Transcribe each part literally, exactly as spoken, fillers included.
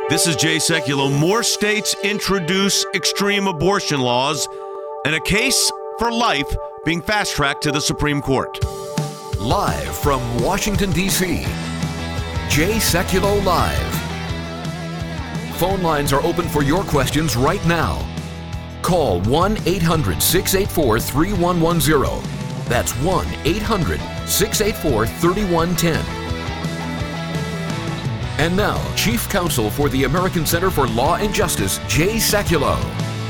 This is Jay Sekulow. More states introduce extreme abortion laws and a case for life being fast-tracked to the Supreme Court. Live from Washington, D C, Jay Sekulow Live. Phone lines are open for your questions right now. Call one eight hundred six eight four three one one zero. That's one eight hundred six eight four three one one zero. And now, Chief Counsel for the American Center for Law and Justice, Jay Sekulow.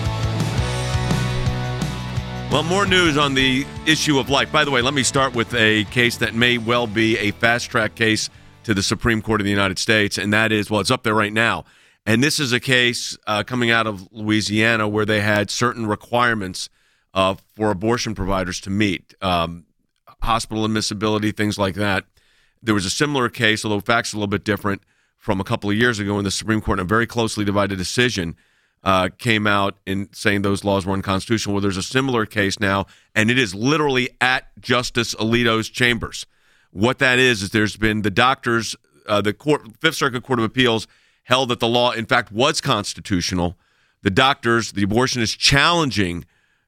Well, more news on the issue of life. By the way, let me start with a case that may well be a fast-track case to the Supreme Court of the United States, and that is, well, it's up there right now. And this is a case uh, coming out of Louisiana where they had certain requirements uh, for abortion providers to meet, um, hospital admissibility, things like that. There was a similar case, although facts are a little bit different, from a couple of years ago when the Supreme Court, in a very closely divided decision, uh, came out in saying those laws were unconstitutional. Well, there's a similar case now, and it is literally at Justice Alito's chambers. What that is, is there's been the doctors, uh, the court, Fifth Circuit Court of Appeals held that the law, in fact, was constitutional. The doctors, the abortionists challenging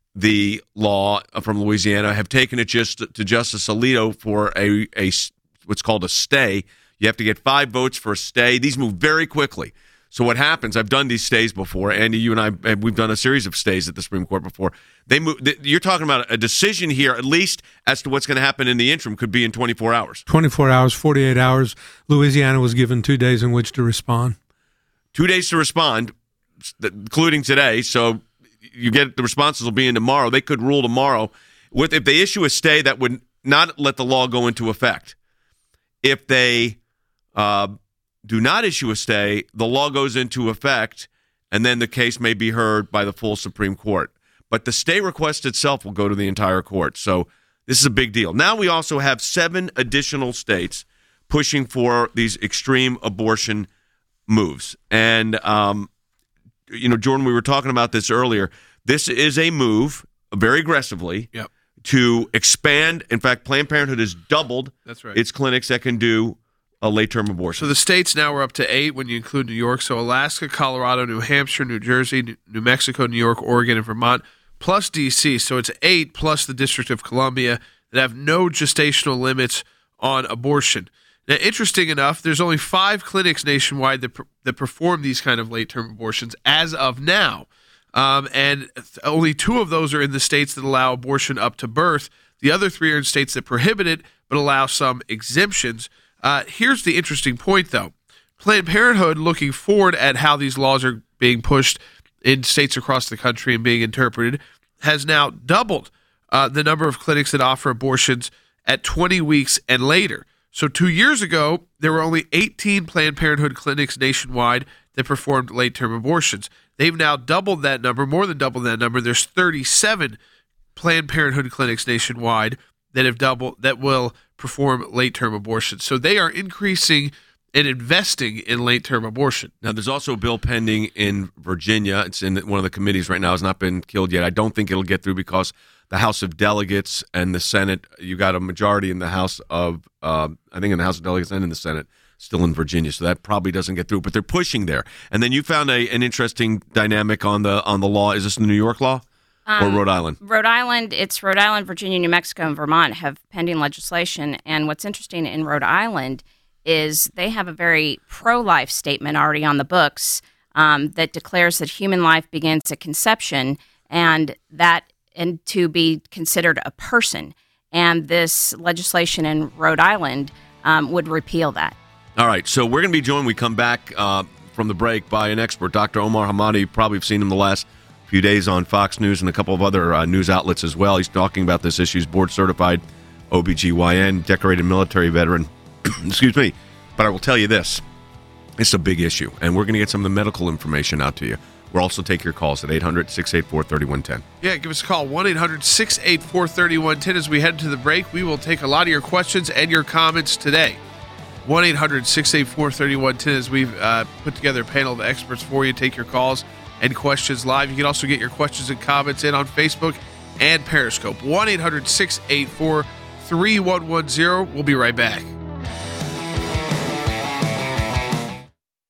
the law from Louisiana have taken it just to Justice Alito for a, a what's called a stay. You have to get five votes for a stay. These move very quickly. So what happens, I've done these stays before. Andy, you and I, we've done a series of stays at the Supreme Court before. They move. You're talking about a decision here, at least as to what's going to happen in the interim, could be in twenty-four hours. twenty-four hours, forty-eight hours. Louisiana was given two days in which to respond. Two days to respond, including today. So you get the responses will be in tomorrow. They could rule tomorrow. With if they issue a stay, that would not let the law go into effect. If they uh, do not issue a stay, the law goes into effect, and then the case may be heard by the full Supreme Court. But the stay request itself will go to the entire court. So this is a big deal. Now we also have seven additional states pushing for these extreme abortion moves. And, um, you know, Jordan, we were talking about this earlier. This is a move, very aggressively, yep. to expand. In fact, Planned Parenthood has doubled That's right. its clinics that can do a late-term abortion. So the states now are up to eight when you include New York. So Alaska, Colorado, New Hampshire, New Jersey, New Mexico, New York, Oregon, and Vermont, plus D C. So it's eight plus the District of Columbia that have no gestational limits on abortion. Now, interesting enough, there's only five clinics nationwide that, that perform these kind of late-term abortions as of now. Um, and only two of those are in the states that allow abortion up to birth. The other three are in states that prohibit it but allow some exemptions. Uh, here's the interesting point, though. Planned Parenthood, looking forward at how these laws are being pushed in states across the country and being interpreted, has now doubled uh, the number of clinics that offer abortions at twenty weeks and later. So two years ago, there were only eighteen Planned Parenthood clinics nationwide that performed late-term abortions. They've now doubled that number, more than doubled that number. There's thirty-seven Planned Parenthood clinics nationwide that have doubled that will perform late-term abortions. So they are increasing and investing in late-term abortion. Now, there's also a bill pending in Virginia. It's in one of the committees right now. It has not been killed yet. I don't think it'll get through because the House of Delegates and the Senate, you got a majority in the House of, uh, I think in the House of Delegates and in the Senate, still in Virginia. So that probably doesn't get through, but they're pushing there. And then you found a, an interesting dynamic on the on the law. Is this the New York law? Um, or Rhode Island? Rhode Island, it's Rhode Island, Virginia, New Mexico, and Vermont have pending legislation. And what's interesting in Rhode Island is they have a very pro-life statement already on the books um, that declares that human life begins at conception and that and to be considered a person. And this legislation in Rhode Island um, would repeal that. All right, so we're going to be joined, we come back uh, from the break, by an expert, Doctor Omar Hamady. You probably have seen him the last few days on Fox News and a couple of other uh, news outlets as well. He's talking about this issue. He's board-certified O B G Y N, decorated military veteran. Excuse me. But I will tell you this. It's a big issue, and we're going to get some of the medical information out to you. We'll also take your calls at eight hundred six eight four three one one zero. Yeah, give us a call, one eight hundred six eight four three one one zero. As we head to the break, we will take a lot of your questions and your comments today. one eight hundred six eight four three one one zero as we've uh, put together a panel of experts for you. Take your calls and questions live. You can also get your questions and comments in on Facebook and Periscope. one eight hundred six eight four three one one zero. We'll be right back.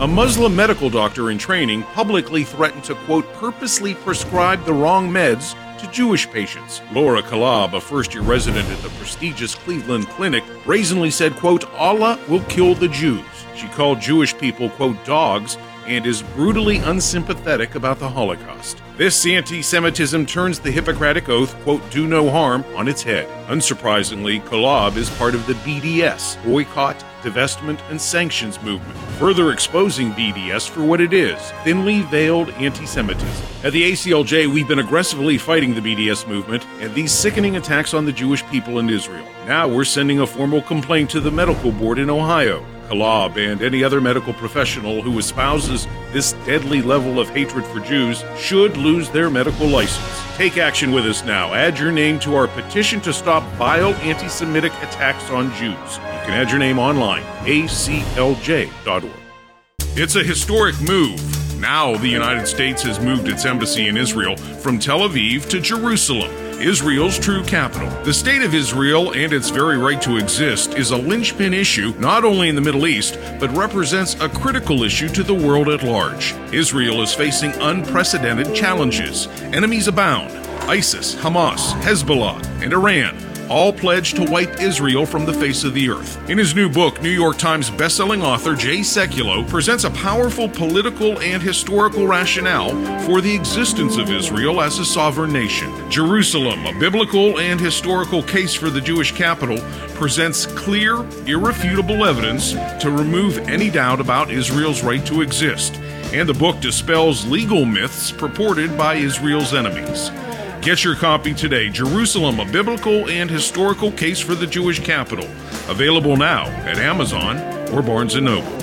A Muslim medical doctor in training publicly threatened to, quote, purposely prescribe the wrong meds to Jewish patients. Laura Kalab, a first-year resident at the prestigious Cleveland Clinic, brazenly said, quote, Allah will kill the Jews. She called Jewish people, quote, dogs, and is brutally unsympathetic about the Holocaust. This anti-Semitism turns the Hippocratic Oath, quote, do no harm, on its head. Unsurprisingly, Kalab is part of the B D S, Boycott, Divestment, and Sanctions movement, further exposing B D S for what it is, thinly veiled anti-Semitism. At the A C L J, we've been aggressively fighting the B D S movement and these sickening attacks on the Jewish people in Israel. Now we're sending a formal complaint to the medical board in Ohio. Kalab and any other medical professional who espouses this deadly level of hatred for Jews should lose their medical license. Take action with us now. Add your name to our petition to stop vile anti-Semitic attacks on Jews. You can add your name online, A C L J dot org. It's a historic move. Now the United States has moved its embassy in Israel from Tel Aviv to Jerusalem, Israel's true capital. The state of Israel and its very right to exist is a linchpin issue not only in the Middle East, but represents a critical issue to the world at large. Israel is facing unprecedented challenges. Enemies abound. ISIS, Hamas, Hezbollah, and Iran all pledged to wipe Israel from the face of the earth. In his new book, New York Times bestselling author Jay Sekulow presents a powerful political and historical rationale for the existence of Israel as a sovereign nation. Jerusalem, a biblical and historical case for the Jewish capital, presents clear, irrefutable evidence to remove any doubt about Israel's right to exist. And the book dispels legal myths purported by Israel's enemies. Get your copy today, Jerusalem, a biblical and historical case for the Jewish capital. Available now at Amazon or Barnes and Noble.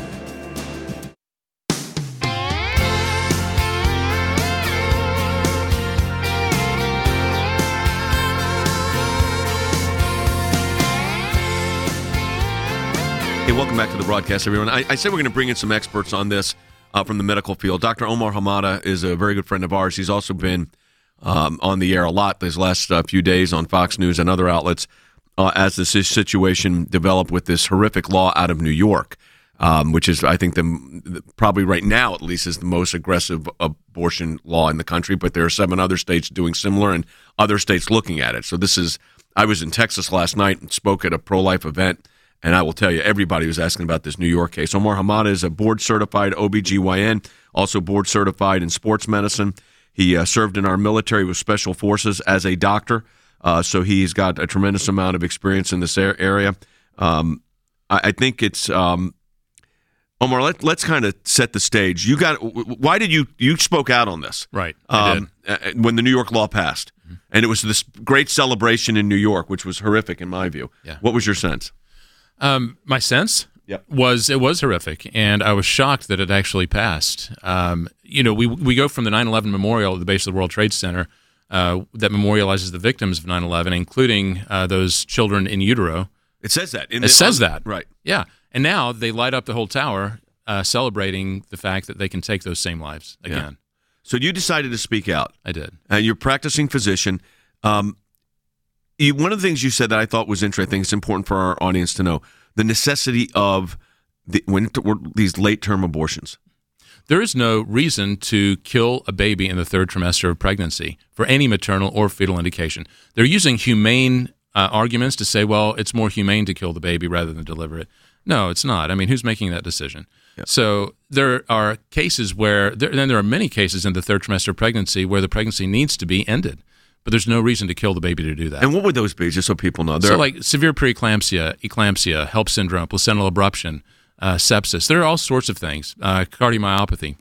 Hey, welcome back to the broadcast, everyone. I, I said we're going to bring in some experts on this uh, from the medical field. Doctor Omar Hamada is a very good friend of ours. He's also been Um, on the air a lot these last uh, few days on Fox News and other outlets uh, as this situation developed with this horrific law out of New York, um, which is, I think, the, the probably right now at least is the most aggressive abortion law in the country. But there are seven other states doing similar and other states looking at it. So this is, I was in Texas last night and spoke at a pro-life event, and I will tell you, everybody was asking about this New York case. Omar Hamada is a board-certified O B G Y N, also board-certified in sports medicine. He uh, served in our military with special forces as a doctor, uh, so he's got a tremendous amount of experience in this area. Um, I, I think it's um, Omar. Let, let's kind of set the stage. You got why did you you spoke out on this? Right, um, I did. When the New York law passed, mm-hmm. and it was this great celebration in New York, which was horrific in my view. Yeah. What was your sense? Um, my sense. Yep. Was it was horrific, and I was shocked that it actually passed. Um, you know, we we go from the nine eleven memorial at the base of the World Trade Center uh, that memorializes the victims of nine eleven, including uh, those children in utero. It says that. In it the, says that. Right. Yeah, and now they light up the whole tower, uh, celebrating the fact that they can take those same lives again. Yeah. So you decided to speak out. I did. Uh, you're a practicing physician. Um, you, one of the things you said that I thought was interesting, I think it's important for our audience to know, the necessity of the, when these late-term abortions. There is no reason to kill a baby in the third trimester of pregnancy for any maternal or fetal indication. They're using humane uh, arguments to say, well, it's more humane to kill the baby rather than deliver it. No, it's not. I mean, who's making that decision? Yep. So there are cases where, there, then there are many cases in the third trimester of pregnancy where the pregnancy needs to be ended. But there's no reason to kill the baby to do that. And what would those be, just so people know? So like severe preeclampsia, eclampsia, HELLP syndrome, placental abruption, uh, sepsis. There are all sorts of things, uh, cardiomyopathy.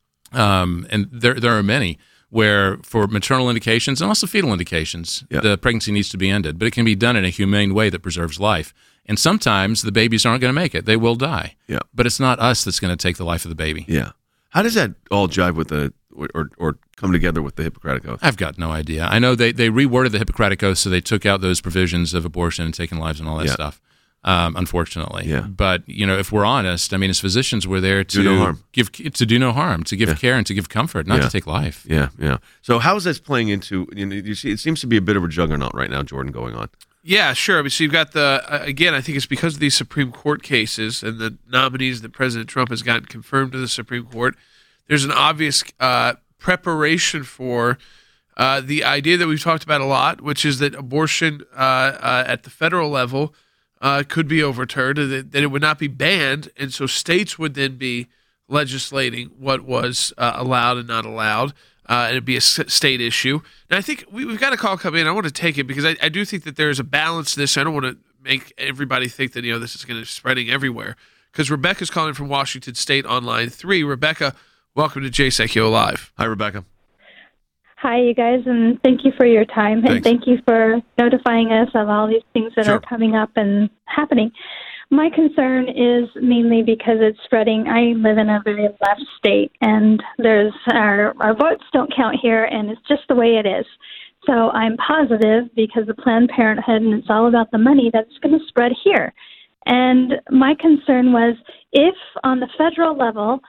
Um, and there there are many where for maternal indications and also fetal indications, yeah. the pregnancy needs to be ended. But it can be done in a humane way that preserves life. And sometimes the babies aren't going to make it. They will die. Yeah. But it's not us that's going to take the life of the baby. Yeah. How does that all jive with the or or come together with the Hippocratic Oath? I've got no idea. I know they, they reworded the Hippocratic Oath, so they took out those provisions of abortion and taking lives and all that yeah. stuff, um, unfortunately. Yeah. But, you know, if we're honest, I mean, as physicians, we're there to do no harm. give to do no harm, to give yeah. care and to give comfort, not yeah. to take life. Yeah, yeah. So how is this playing into, you know, you see, it seems to be a bit of a juggernaut right now, Jordan, going on. Yeah, sure. I mean, so you've got the, uh, again, I think it's because of these Supreme Court cases and the nominees that President Trump has gotten confirmed to the Supreme Court. There's an obvious uh, preparation for uh, the idea that we've talked about a lot, which is that abortion uh, uh, at the federal level uh, could be overturned, and that, that it would not be banned. And so states would then be legislating what was uh, allowed and not allowed. Uh, and it'd be a s- state issue. And I think we, we've got a call come in. I want to take it because I, I do think that there's a balance to this. I don't want to make everybody think that, you know, this is going to be spreading everywhere. Because Rebecca's calling from Washington State on line three. Rebecca, welcome to Jay Sekulow Live. Hi, Rebecca. Hi, you guys, and thank you for your time. Thanks. And thank you for notifying us of all these things that Sure. are coming up and happening. My concern is mainly because it's spreading. I live in a very left state, and there's our, our votes don't count here, and it's just the way it is. So I'm positive because of Planned Parenthood, and it's all about the money, that's going to spread here. And my concern was if on the federal level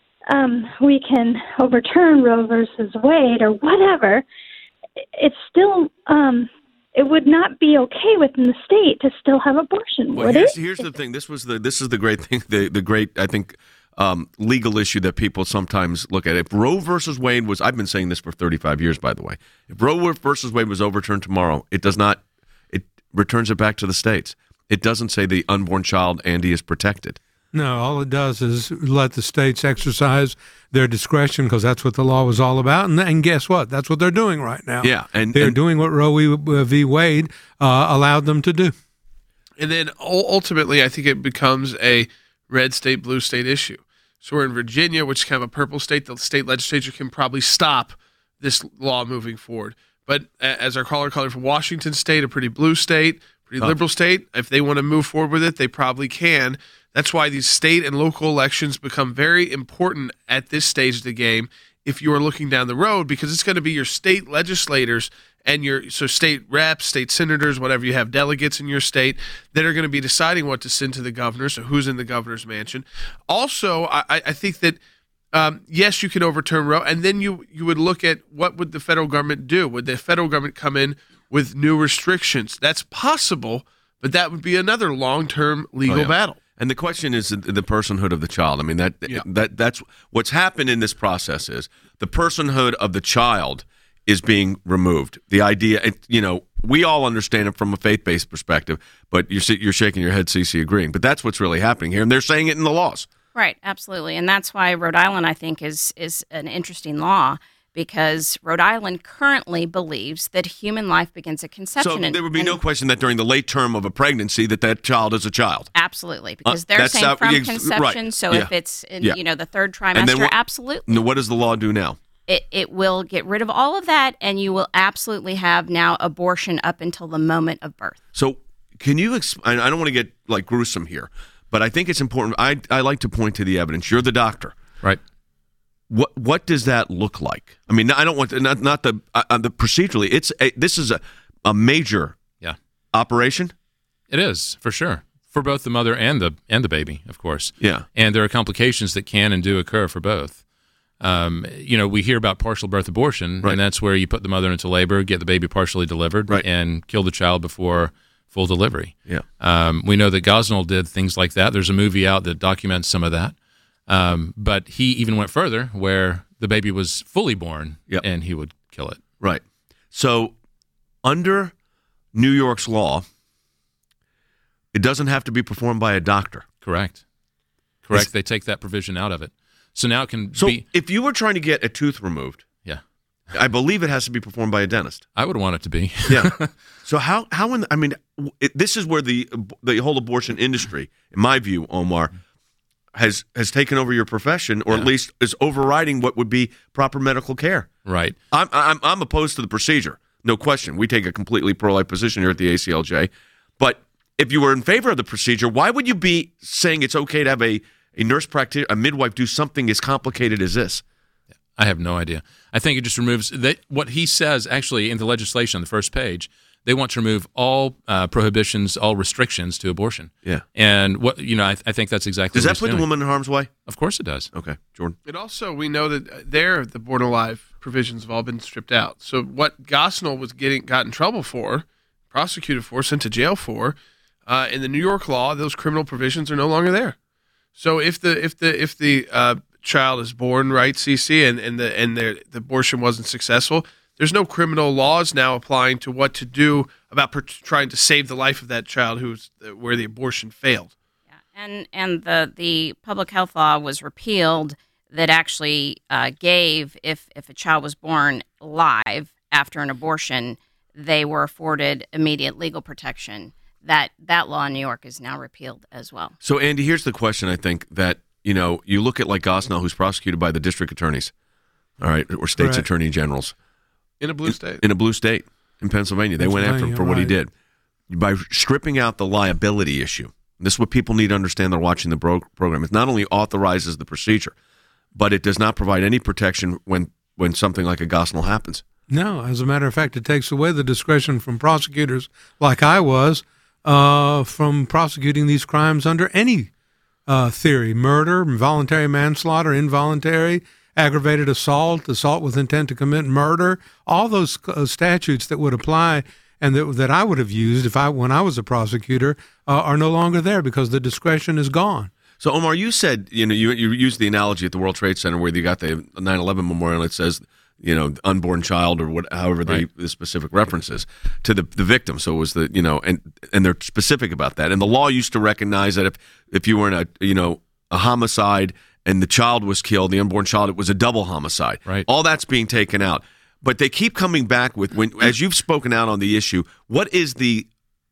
um, we can overturn Roe versus Wade or whatever, it's still um, – it would not be okay within the state to still have abortion, Well, would here's, it? here's the thing. This was the this is the great thing. The the great I think um, legal issue that people sometimes look at. If Roe versus Wade was, I've been saying this for thirty-five years, by the way. If Roe versus Wade was overturned tomorrow, it does not. It returns it back to the states. It doesn't say the unborn child, Andy, is protected. No, all it does is let the states exercise their discretion because that's what the law was all about. And, and guess what? That's what they're doing right now. Yeah, and they're and, doing what Roe v. Wade uh, allowed them to do. And then ul- ultimately, I think it becomes a red state, blue state issue. So we're in Virginia, which is kind of a purple state. The state legislature can probably stop this law moving forward. But a- as our caller calling from Washington State, a pretty blue state, pretty Oh. liberal state, if they want to move forward with it, they probably can. That's why these state and local elections become very important at this stage of the game if you are looking down the road, because it's going to be your state legislators and your so state reps, state senators, whatever you have, delegates in your state that are going to be deciding what to send to the governor, so who's in the governor's mansion. Also, I, I think that, um, yes, you can overturn Roe, and then you, you would look at what would the federal government do. Would the federal government come in with new restrictions? That's possible, but that would be another long-term legal Oh, yeah. battle. And the question is the, the personhood of the child. I mean, that Yeah. that that's what's happened in this process is the personhood of the child is being removed. The idea, it- you know, we all understand it from a faith-based perspective, but you're you're shaking your head, Cece, agreeing. But that's what's really happening here, and they're saying it in the laws. Right, absolutely. And that's why Rhode Island, I think, is is an interesting law, because Rhode Island currently believes that human life begins at conception. So there would be and, no question that during the late term of a pregnancy that that child is a child. Absolutely, because Uh, they're that's saying how- from ex- conception. right. So Yeah. if it's in Yeah. you know the third And then trimester, what- absolutely, Now, what does the law do now? it it will get rid of all of that, and you will absolutely have now abortion up until the moment of birth. So can you exp- I I don't want to get like gruesome here, but I think it's important. I, I like to point to the evidence. You're the doctor. Right. What what does that look like? I mean, I don't want to, not not the uh, the procedurally. It's a, this is a, a major Yeah. operation. It is, for sure. For both the mother and the and the baby, of course. Yeah. And there are complications that can and do occur for both. Um, you know, we hear about partial birth abortion, Right. and that's where you put the mother into labor, get the baby partially delivered, Right. and kill the child before full delivery. Yeah. Um, we know that Gosnell did things like that. There's a movie out that documents some of that. Um, but he even went further, where the baby was fully born, Yep. and he would kill it. Right. So under New York's law, it doesn't have to be performed by a doctor. Correct. Correct. Is- they take that provision out of it. So now it can So be. if you were trying to get a tooth removed, Yeah. I believe it has to be performed by a dentist. I would want it to be. Yeah. So how how in I mean it, this is where the the whole abortion industry, in my view, Omar, has has taken over your profession, or at Yeah. least is overriding what would be proper medical care. Right. I'm I'm I'm opposed to the procedure, no question. We take a completely pro-life position here at the A C L J, but if you were in favor of the procedure, why would you be saying it's okay to have a a nurse practitioner, a midwife, do something as complicated as this? I have no idea. I think it just removes that, what he says actually in the legislation on the first page. They want to remove all uh, prohibitions, all restrictions to abortion. Yeah. And what you know, I, I think that's exactly. Does what that he's put the doing. woman in harm's way? Of course, it does. Okay, Jordan. And also, we know that there, the Born Alive provisions have all been stripped out. So what Gosnell was getting got in trouble for prosecuted for, sent to jail for. Uh, in the New York law, those criminal provisions are no longer there. So if the if the if the uh, child is born, right, C C, and and the and the, the abortion wasn't successful, there's no criminal laws now applying to what to do about per- trying to save the life of that child who's where the abortion failed. Yeah, and and the the public health law was repealed that actually uh, gave if if a child was born live after an abortion, they were afforded immediate legal protection. That that law in New York is now repealed as well. So, Andy, here's the question. I think that you know you look at like Gosnell, who's prosecuted by the district attorneys, all right, or state's Right. attorney generals. In a blue state. In a blue state, in Pennsylvania. They went after him for what he Pennsylvania, did. By stripping out the liability issue, this is what people need to understand. They're watching the bro- program. It not only authorizes the procedure, but it does not provide any protection when, when something like a Gosnell happens. No, as a matter of fact, it takes away the discretion from prosecutors like I was uh, from prosecuting these crimes under any uh, theory: murder, involuntary manslaughter, involuntary, aggravated assault, assault with intent to commit murder. All those uh, statutes that would apply and that, that I would have used if I when I was a prosecutor uh, are no longer there because the discretion is gone. So, Omar, you said, you know, you, you used the analogy at the World Trade Center where you got the nine eleven memorial. It says, you know, unborn child or what, however the, Right. the specific references to the the victim. So it was the, you know, and and they're specific about that. And the law used to recognize that if if you were in a, you know, a homicide and the child was killed, the unborn child, it was a double homicide. Right. All that's being taken out. But they keep coming back with, when as you've spoken out on the issue, what is the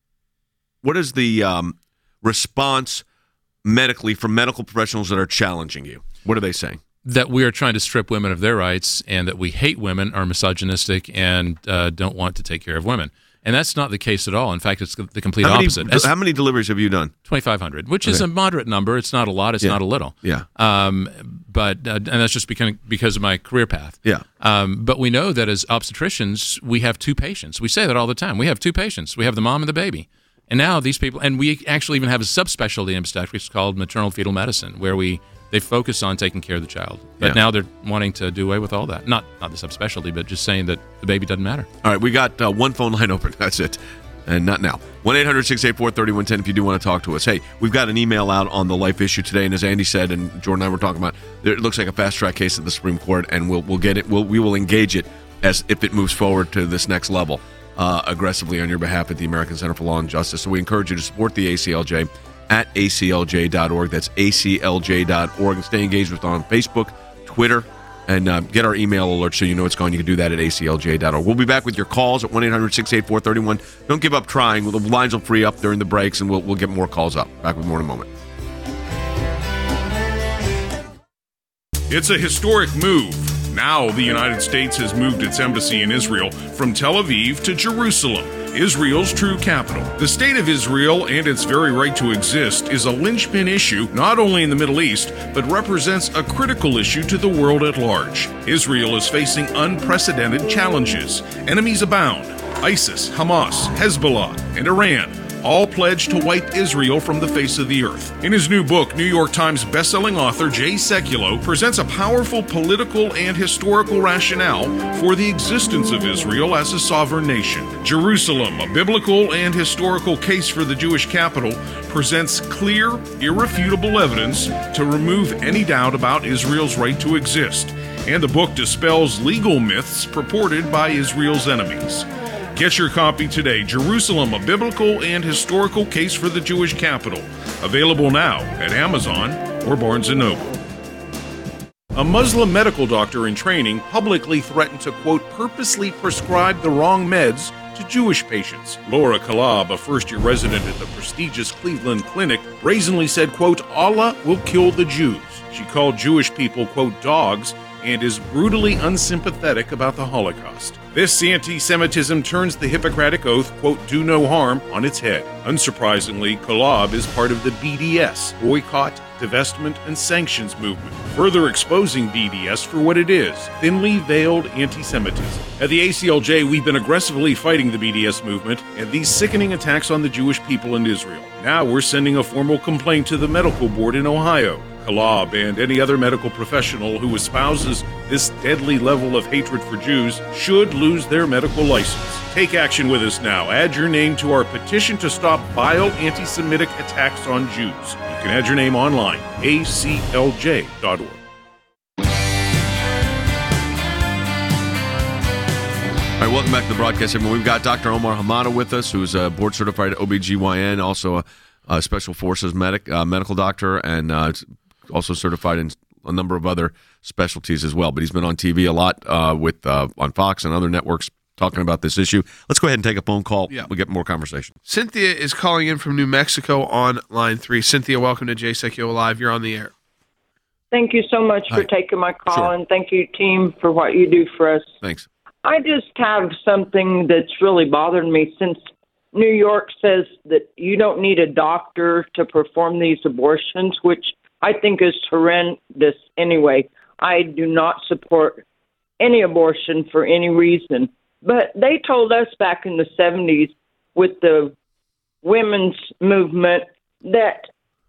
what is the um, response medically from medical professionals that are challenging you? What are they saying? That we are trying to strip women of their rights and that we hate women, are misogynistic, and uh, don't want to take care of women. And that's not the case at all. In fact, it's the complete How many, opposite. As- how many deliveries have you done? twenty-five hundred, which is Okay. a moderate number. It's not a lot. It's Yeah. not a little. Yeah. Um, but uh, and that's just because because of my career path. Yeah. Um, but we know that as obstetricians, we have two patients. We say that all the time. We have two patients. We have the mom and the baby. And now these people, and we actually even have a subspecialty in obstetrics called maternal fetal medicine, where we they focus on taking care of the child. But Yeah. now they're wanting to do away with all that. Not not the subspecialty, but just saying that the baby doesn't matter. All right, we got uh, one phone line open. That's it. And not now. one eight hundred six eight four three one one zero if you do want to talk to us. Hey, we've got an email out on the life issue today, and as Andy said, and Jordan and I were talking about, it looks like a fast track case at the Supreme Court, and we'll we'll get it. We'll, we will engage it as if it moves forward to this next level uh, aggressively on your behalf at the American Center for Law and Justice. So we encourage you to support the A C L J at A C L J dot org. That's A C L J dot org. And stay engaged with us on Facebook, Twitter, and uh, get our email alert so you know it's going. You can do that at A C L J dot org. We'll be back with your calls at one eight hundred six eight four three one. Don't give up trying. The lines will free up during the breaks, and we'll, we'll get more calls up. Back with more in a moment. It's a historic move. Now the United States has moved its embassy in Israel from Tel Aviv to Jerusalem, Israel's true capital. The state of Israel and its very right to exist is a linchpin issue not only in the Middle East, but represents a critical issue to the world at large. Israel is facing unprecedented challenges. Enemies abound. ISIS, Hamas, Hezbollah, and Iran all pledged to wipe Israel from the face of the earth. In his new book, New York Times bestselling author Jay Sekulow presents a powerful political and historical rationale for the existence of Israel as a sovereign nation. Jerusalem, a biblical and historical case for the Jewish capital, presents clear, irrefutable evidence to remove any doubt about Israel's right to exist. And the book dispels legal myths purported by Israel's enemies. Get your copy today, Jerusalem, a biblical and historical case for the Jewish capital. Available now at Amazon or Barnes and Noble. A Muslim medical doctor in training publicly threatened to, quote, purposely prescribe the wrong meds to Jewish patients. Laura Kalab, a first-year resident at the prestigious Cleveland Clinic, brazenly said, quote, Allah will kill the Jews. She called Jewish people, quote, dogs, and is brutally unsympathetic about the Holocaust. This anti-Semitism turns the Hippocratic Oath, quote, do no harm, on its head. Unsurprisingly, Kalab is part of the B D S, Boycott, Divestment, and Sanctions movement, further exposing B D S for what it is, thinly veiled anti-Semitism. At the A C L J, we've been aggressively fighting the B D S movement and these sickening attacks on the Jewish people in Israel. Now we're sending a formal complaint to the medical board in Ohio. Kalab and any other medical professional who espouses this deadly level of hatred for Jews should lose their medical license. Take action with us now. Add your name to our petition to stop vile anti-Semitic attacks on Jews. You can add your name online, A C L J dot org. All right, welcome back to the broadcast, everyone. We've got Doctor Omar Hamada with us, who's a board-certified O B G Y N, also a, a Special Forces medic, uh, medical doctor, and uh, also certified in a number of other specialties as well. But he's been on T V a lot uh, with uh, on Fox and other networks talking about this issue. Let's go ahead and take a phone call. Yeah. We'll get more conversation. Cynthia is calling in from New Mexico on line three. Cynthia, welcome to Jay Sekulow Live. You're on the air. Thank you so much Hi. for taking my call, Sure. and thank you, team, for what you do for us. Thanks. I just have something that's really bothered me since New York says that you don't need a doctor to perform these abortions, which I think is horrendous anyway. I do not support any abortion for any reason. But they told us back in the seventies with the women's movement that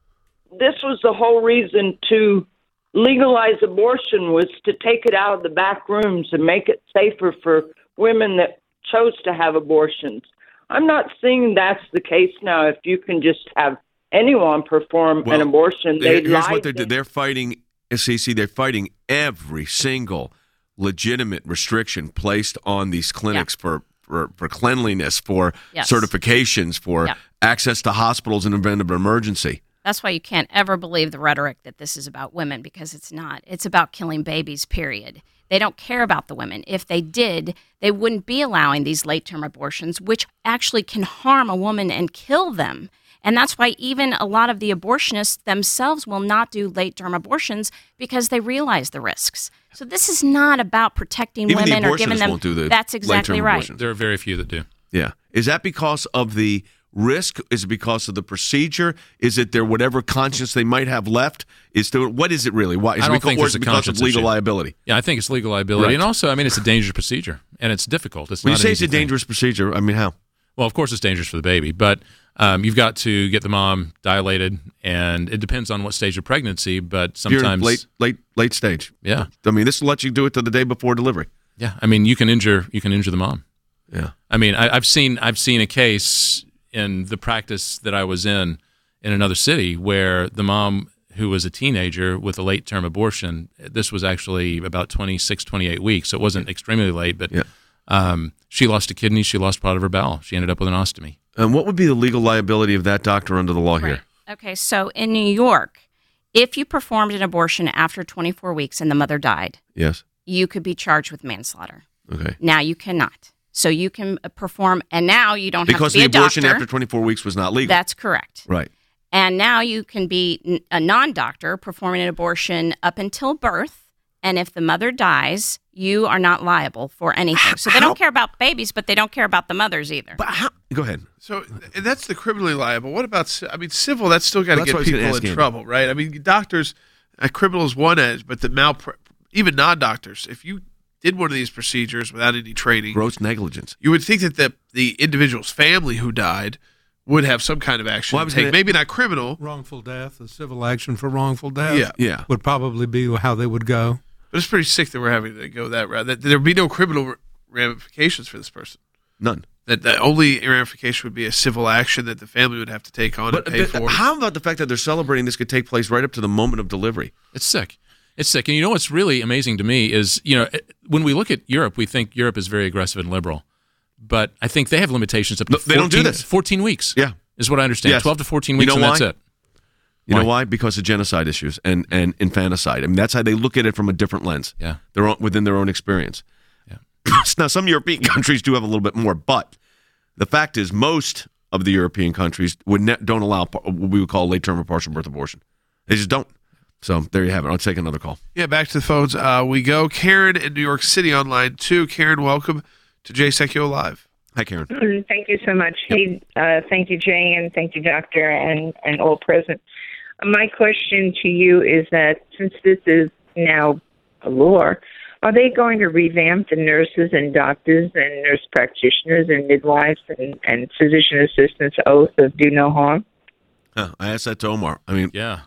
this was the whole reason to legalize abortion, was to take it out of the back rooms and make it safer for women that chose to have abortions. I'm not seeing that's the case now. If you can just have anyone perform Well, an abortion, they Here's lie. what they're doing. They're fighting, C C, they're fighting every single legitimate restriction placed on these clinics Yeah. for, for, for cleanliness, for Yes. certifications, for Yeah. access to hospitals in event of emergency. That's why you can't ever believe the rhetoric that this is about women, because it's not. It's about killing babies, period. They don't care about the women. If they did, they wouldn't be allowing these late-term abortions, which actually can harm a woman and kill them. And that's why even a lot of the abortionists themselves will not do late-term abortions, because they realize the risks. So this is not about protecting Even the women or giving abortionists them. won't do the That's exactly late-term right. abortions. There are very few that do. Yeah. Is that because of the risk? Is it because of the procedure? Is it their whatever conscience they might have left? Is to what is it really? Why? Is I it don't because, think or there's is it a because of conscience legal issue. liability? Yeah, I think it's legal liability. Right. And also, I mean, it's a dangerous procedure, and it's difficult. It's When you not say an it's a easy thing. dangerous procedure, I mean, how? Well, of course, it's dangerous for the baby, but um, you've got to get the mom dilated, and it depends on what stage of pregnancy, but You're sometimes... late, late, late stage. Yeah. I mean, this will let you do it to the day before delivery. Yeah, I mean, you can injure you can injure the mom. Yeah. I mean, I, I've seen I've seen a case in the practice that I was in in another city where the mom, who was a teenager with a late term abortion, this was actually about twenty-six, twenty-eight weeks, so it wasn't extremely late, but Yeah. um, she lost a kidney, she lost part of her bowel, she ended up with an ostomy. And what would be the legal liability of that doctor under the law Right. here? Okay, so in New York, if you performed an abortion after twenty-four weeks and the mother died, Yes. you could be charged with manslaughter. Okay. Now you cannot. So you can uh, perform, and now you don't Because have to be the a abortion doctor. after twenty-four weeks was not legal. That's correct. Right. And now you can be n- a non-doctor performing an abortion up until birth, and if the mother dies, you are not liable for anything. So they How- don't care about babies, but they don't care about the mothers either. But how? Go ahead. So and that's the criminally liable. What about, ci- I mean, civil, that's still got to Well, that's what I get was gonna people ask in Andy. trouble, right? I mean, doctors, a criminal is one edge, but the malpra- even non-doctors, if you did one of these procedures without any training, Gross negligence. you would think that the, the individual's family who died would have some kind of action Well, I to was take. gonna- Maybe not criminal, Wrongful death, a civil action for wrongful death Yeah. Yeah. would probably be how they would go. but it's pretty sick that we're having to go that route. That there'd be no criminal r- ramifications for this person. None. That the only ramification would be a civil action that the family would have to take on But, and pay but for. how about the fact that they're celebrating this could take place right up to the moment of delivery? It's sick. It's sick. And you know what's really amazing to me is, you know, when we look at Europe, we think Europe is very aggressive and liberal. But I think they have limitations up to No, they don't do fourteen this. fourteen weeks. Yeah. Is what I understand. Yes. twelve to fourteen You weeks, know and that's why? it. You Why? know why? Because of genocide issues and, and infanticide. I mean, that's how they look at it from a different lens. Yeah. Their own, within their own experience. Yeah. Now, some European countries do have a little bit more, but the fact is most of the European countries would ne- don't allow par- what we would call late-term or partial birth abortion. They just don't. So there you have it. I'll take another call. Yeah, back to the phones uh, we go. Karen in New York City on line two. Karen, welcome to Jay Sekulow Live. Hi, Karen. Mm, Thank you so much. Hey, uh, thank you, Jay, and thank you, Doctor, and, and all present. My question to you is that since this is now a law, are they going to revamp the nurses and doctors and nurse practitioners and midwives and, and physician assistants oath of do no harm? Huh, I asked that to Omar. I mean, Yeah.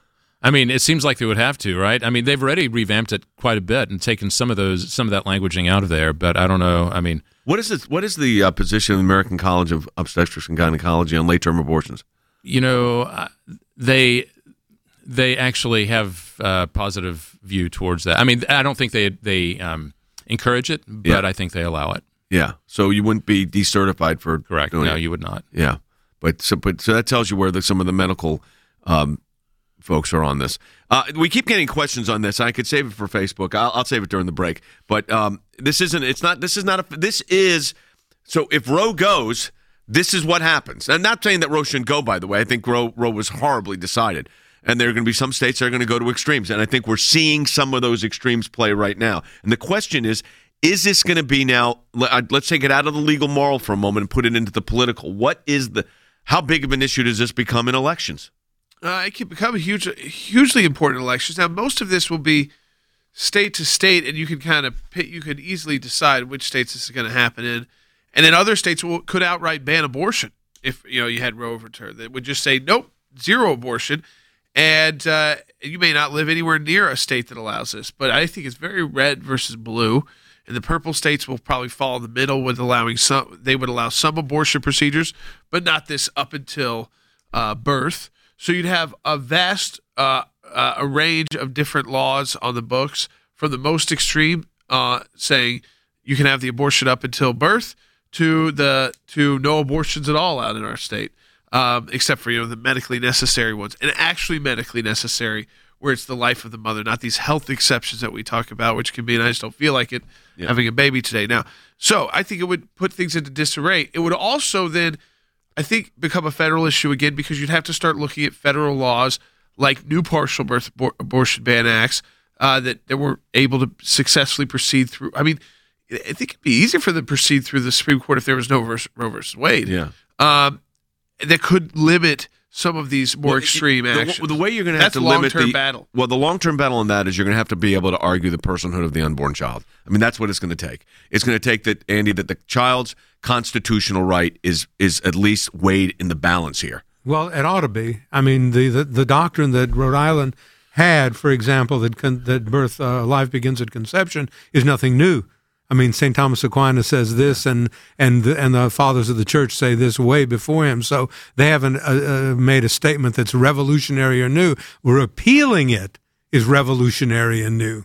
I mean, it seems like they would have to, right? I mean, they've already revamped it quite a bit and taken some of those, some of that languaging out of there. But I don't know. I mean, what is this? What is the uh, position of the American College of Obstetrics and Gynecology on late-term abortions? You know, uh, they they actually have a positive view towards that. I mean, I don't think they they um, encourage it, but Yeah. I think they allow it. Yeah. So you wouldn't be decertified for Correct. doing No, it. you would not. Yeah. But so, but so that tells you where the, some of the medical um, folks are on this. Uh, we keep getting questions on this. I could save it for Facebook. I'll, I'll save it during the break. But um, this isn't. It's not. This is not a. This is. So if Roe goes, this is what happens. I'm not saying that Roe shouldn't go. By the way, I think Roe Roe was horribly decided, and there are going to be some states that are going to go to extremes, and I think we're seeing some of those extremes play right now. And the question is. Is this going to be now, let's take it out of the legal moral for a moment and put it into the political. What is the, how big of an issue does this become in elections? Uh, it can become a huge, hugely important elections. Now, most of this will be state to state, and you can kind of pick, you could easily decide which states this is going to happen in. And then other states will, could outright ban abortion if you know you had Roe overturned. That would just say, nope, zero abortion. And uh, you may not live anywhere near a state that allows this. But I think it's very red versus blue. And the purple states will probably fall in the middle with allowing some. They would allow some abortion procedures, but not this up until uh, birth. So you'd have a vast uh, uh, a range of different laws on the books, from the most extreme, uh, saying you can have the abortion up until birth, to the to no abortions at all out in our state, um, except for you know the medically necessary ones, and actually medically necessary, where it's the life of the mother, not these health exceptions that we talk about, which can be, and I just don't feel like it, yeah. having a baby today. Now, so I think it would put things into disarray. It would also then, I think, become a federal issue again, because you'd have to start looking at federal laws like new partial birth abor- abortion ban acts uh, that, that were able to successfully proceed through. I mean, I think it'd be easier for them to proceed through the Supreme Court if there was no verse, Roe versus Wade. Yeah. Um, that could limit some of these more well, extreme the, actions. The way you're going to have That's to limit the battle. Well, the long-term battle on that is you're going to have to be able to argue the personhood of the unborn child. I mean, that's what it's going to take. It's going to take that, Andy, that the child's constitutional right is is at least weighed in the balance here. Well, it ought to be. I mean, the the, the doctrine that Rhode Island had, for example, that con, that birth uh, life begins at conception, is nothing new. I mean, Saint Thomas Aquinas says this, and and the, and the fathers of the church say this way before him. So they haven't uh, uh, made a statement that's revolutionary or new. Repealing it is revolutionary and new.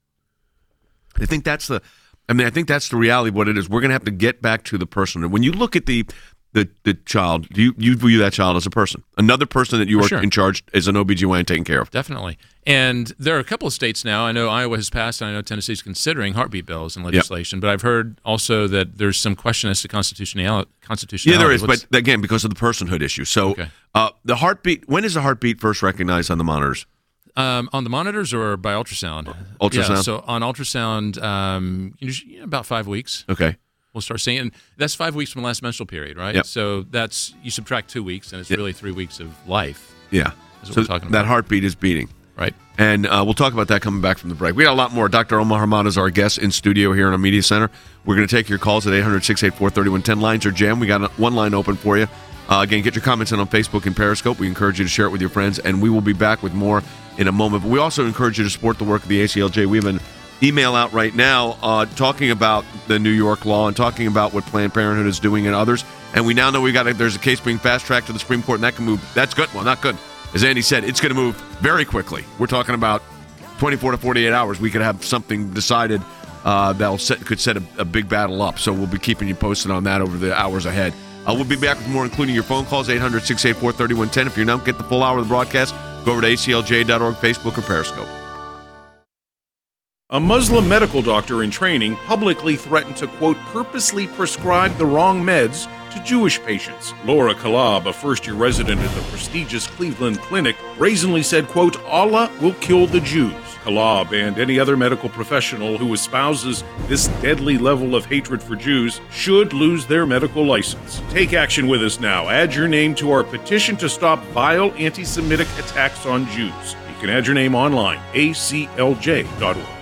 I think that's the. I mean, I think that's the reality of what it is. We're going to have to get back to the person. When you look at the the, the child, do you, you view that child as a person, another person that you For are sure. in charge as an O B G Y N taking care of. Definitely. And there are a couple of states now. I know Iowa has passed, and I know Tennessee's considering heartbeat bills and legislation. Yep. But I've heard also that there's some question as to constitutionality. constitutionality. Yeah, there is. What's, but again, because of the personhood issue. So okay. uh, the heartbeat. When is the heartbeat first recognized on the monitors? Um, on the monitors or by ultrasound? Ultrasound. Yeah, so on ultrasound, um, usually, about five weeks. Okay. We'll start seeing, and that's five weeks from the last menstrual period, right? Yep. So that's, you subtract two weeks, and it's yep. really three weeks of life. Yeah. Is what so we're talking that about. heartbeat is beating. Right. And uh, we'll talk about that coming back from the break. We got a lot more. Doctor Omar Hamad is our guest in studio here in our media center. We're going to take your calls at eight hundred, six eight four, three one one zero. Lines are jammed. We got one line open for you. Uh, again, get your comments in on Facebook and Periscope. We encourage you to share it with your friends, and we will be back with more in a moment. But we also encourage you to support the work of the A C L J. We have an email out right now uh, talking about the New York law and talking about what Planned Parenthood is doing and others. And we now know we got a, there's a case being fast-tracked to the Supreme Court, and that can move. That's good. Well, not good. As Andy said, it's going to move very quickly. We're talking about twenty-four to forty-eight hours. We could have something decided uh, that set, could set a, a big battle up. So we'll be keeping you posted on that over the hours ahead. Uh, we'll be back with more, including your phone calls, eight hundred, six eight four, three one one zero. If you don't get the full hour of the broadcast, go over to A C L J dot org, Facebook, or Periscope. A Muslim medical doctor in training publicly threatened to, quote, purposely prescribe the wrong meds to Jewish patients. Laura Kalab, a first-year resident at the prestigious Cleveland Clinic, brazenly said, quote, Allah will kill the Jews. Kalab and any other medical professional who espouses this deadly level of hatred for Jews should lose their medical license. Take action with us now. Add your name to our petition to stop vile anti-Semitic attacks on Jews. You can add your name online, A C L J dot org.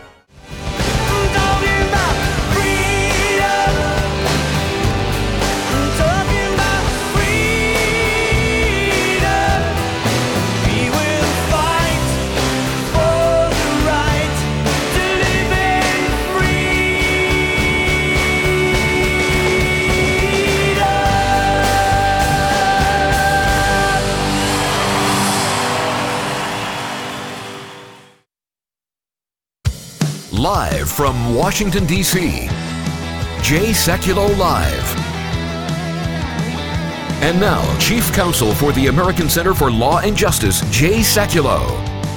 Live from Washington, D C, Jay Sekulow Live. And now, Chief Counsel for the American Center for Law and Justice, Jay Sekulow.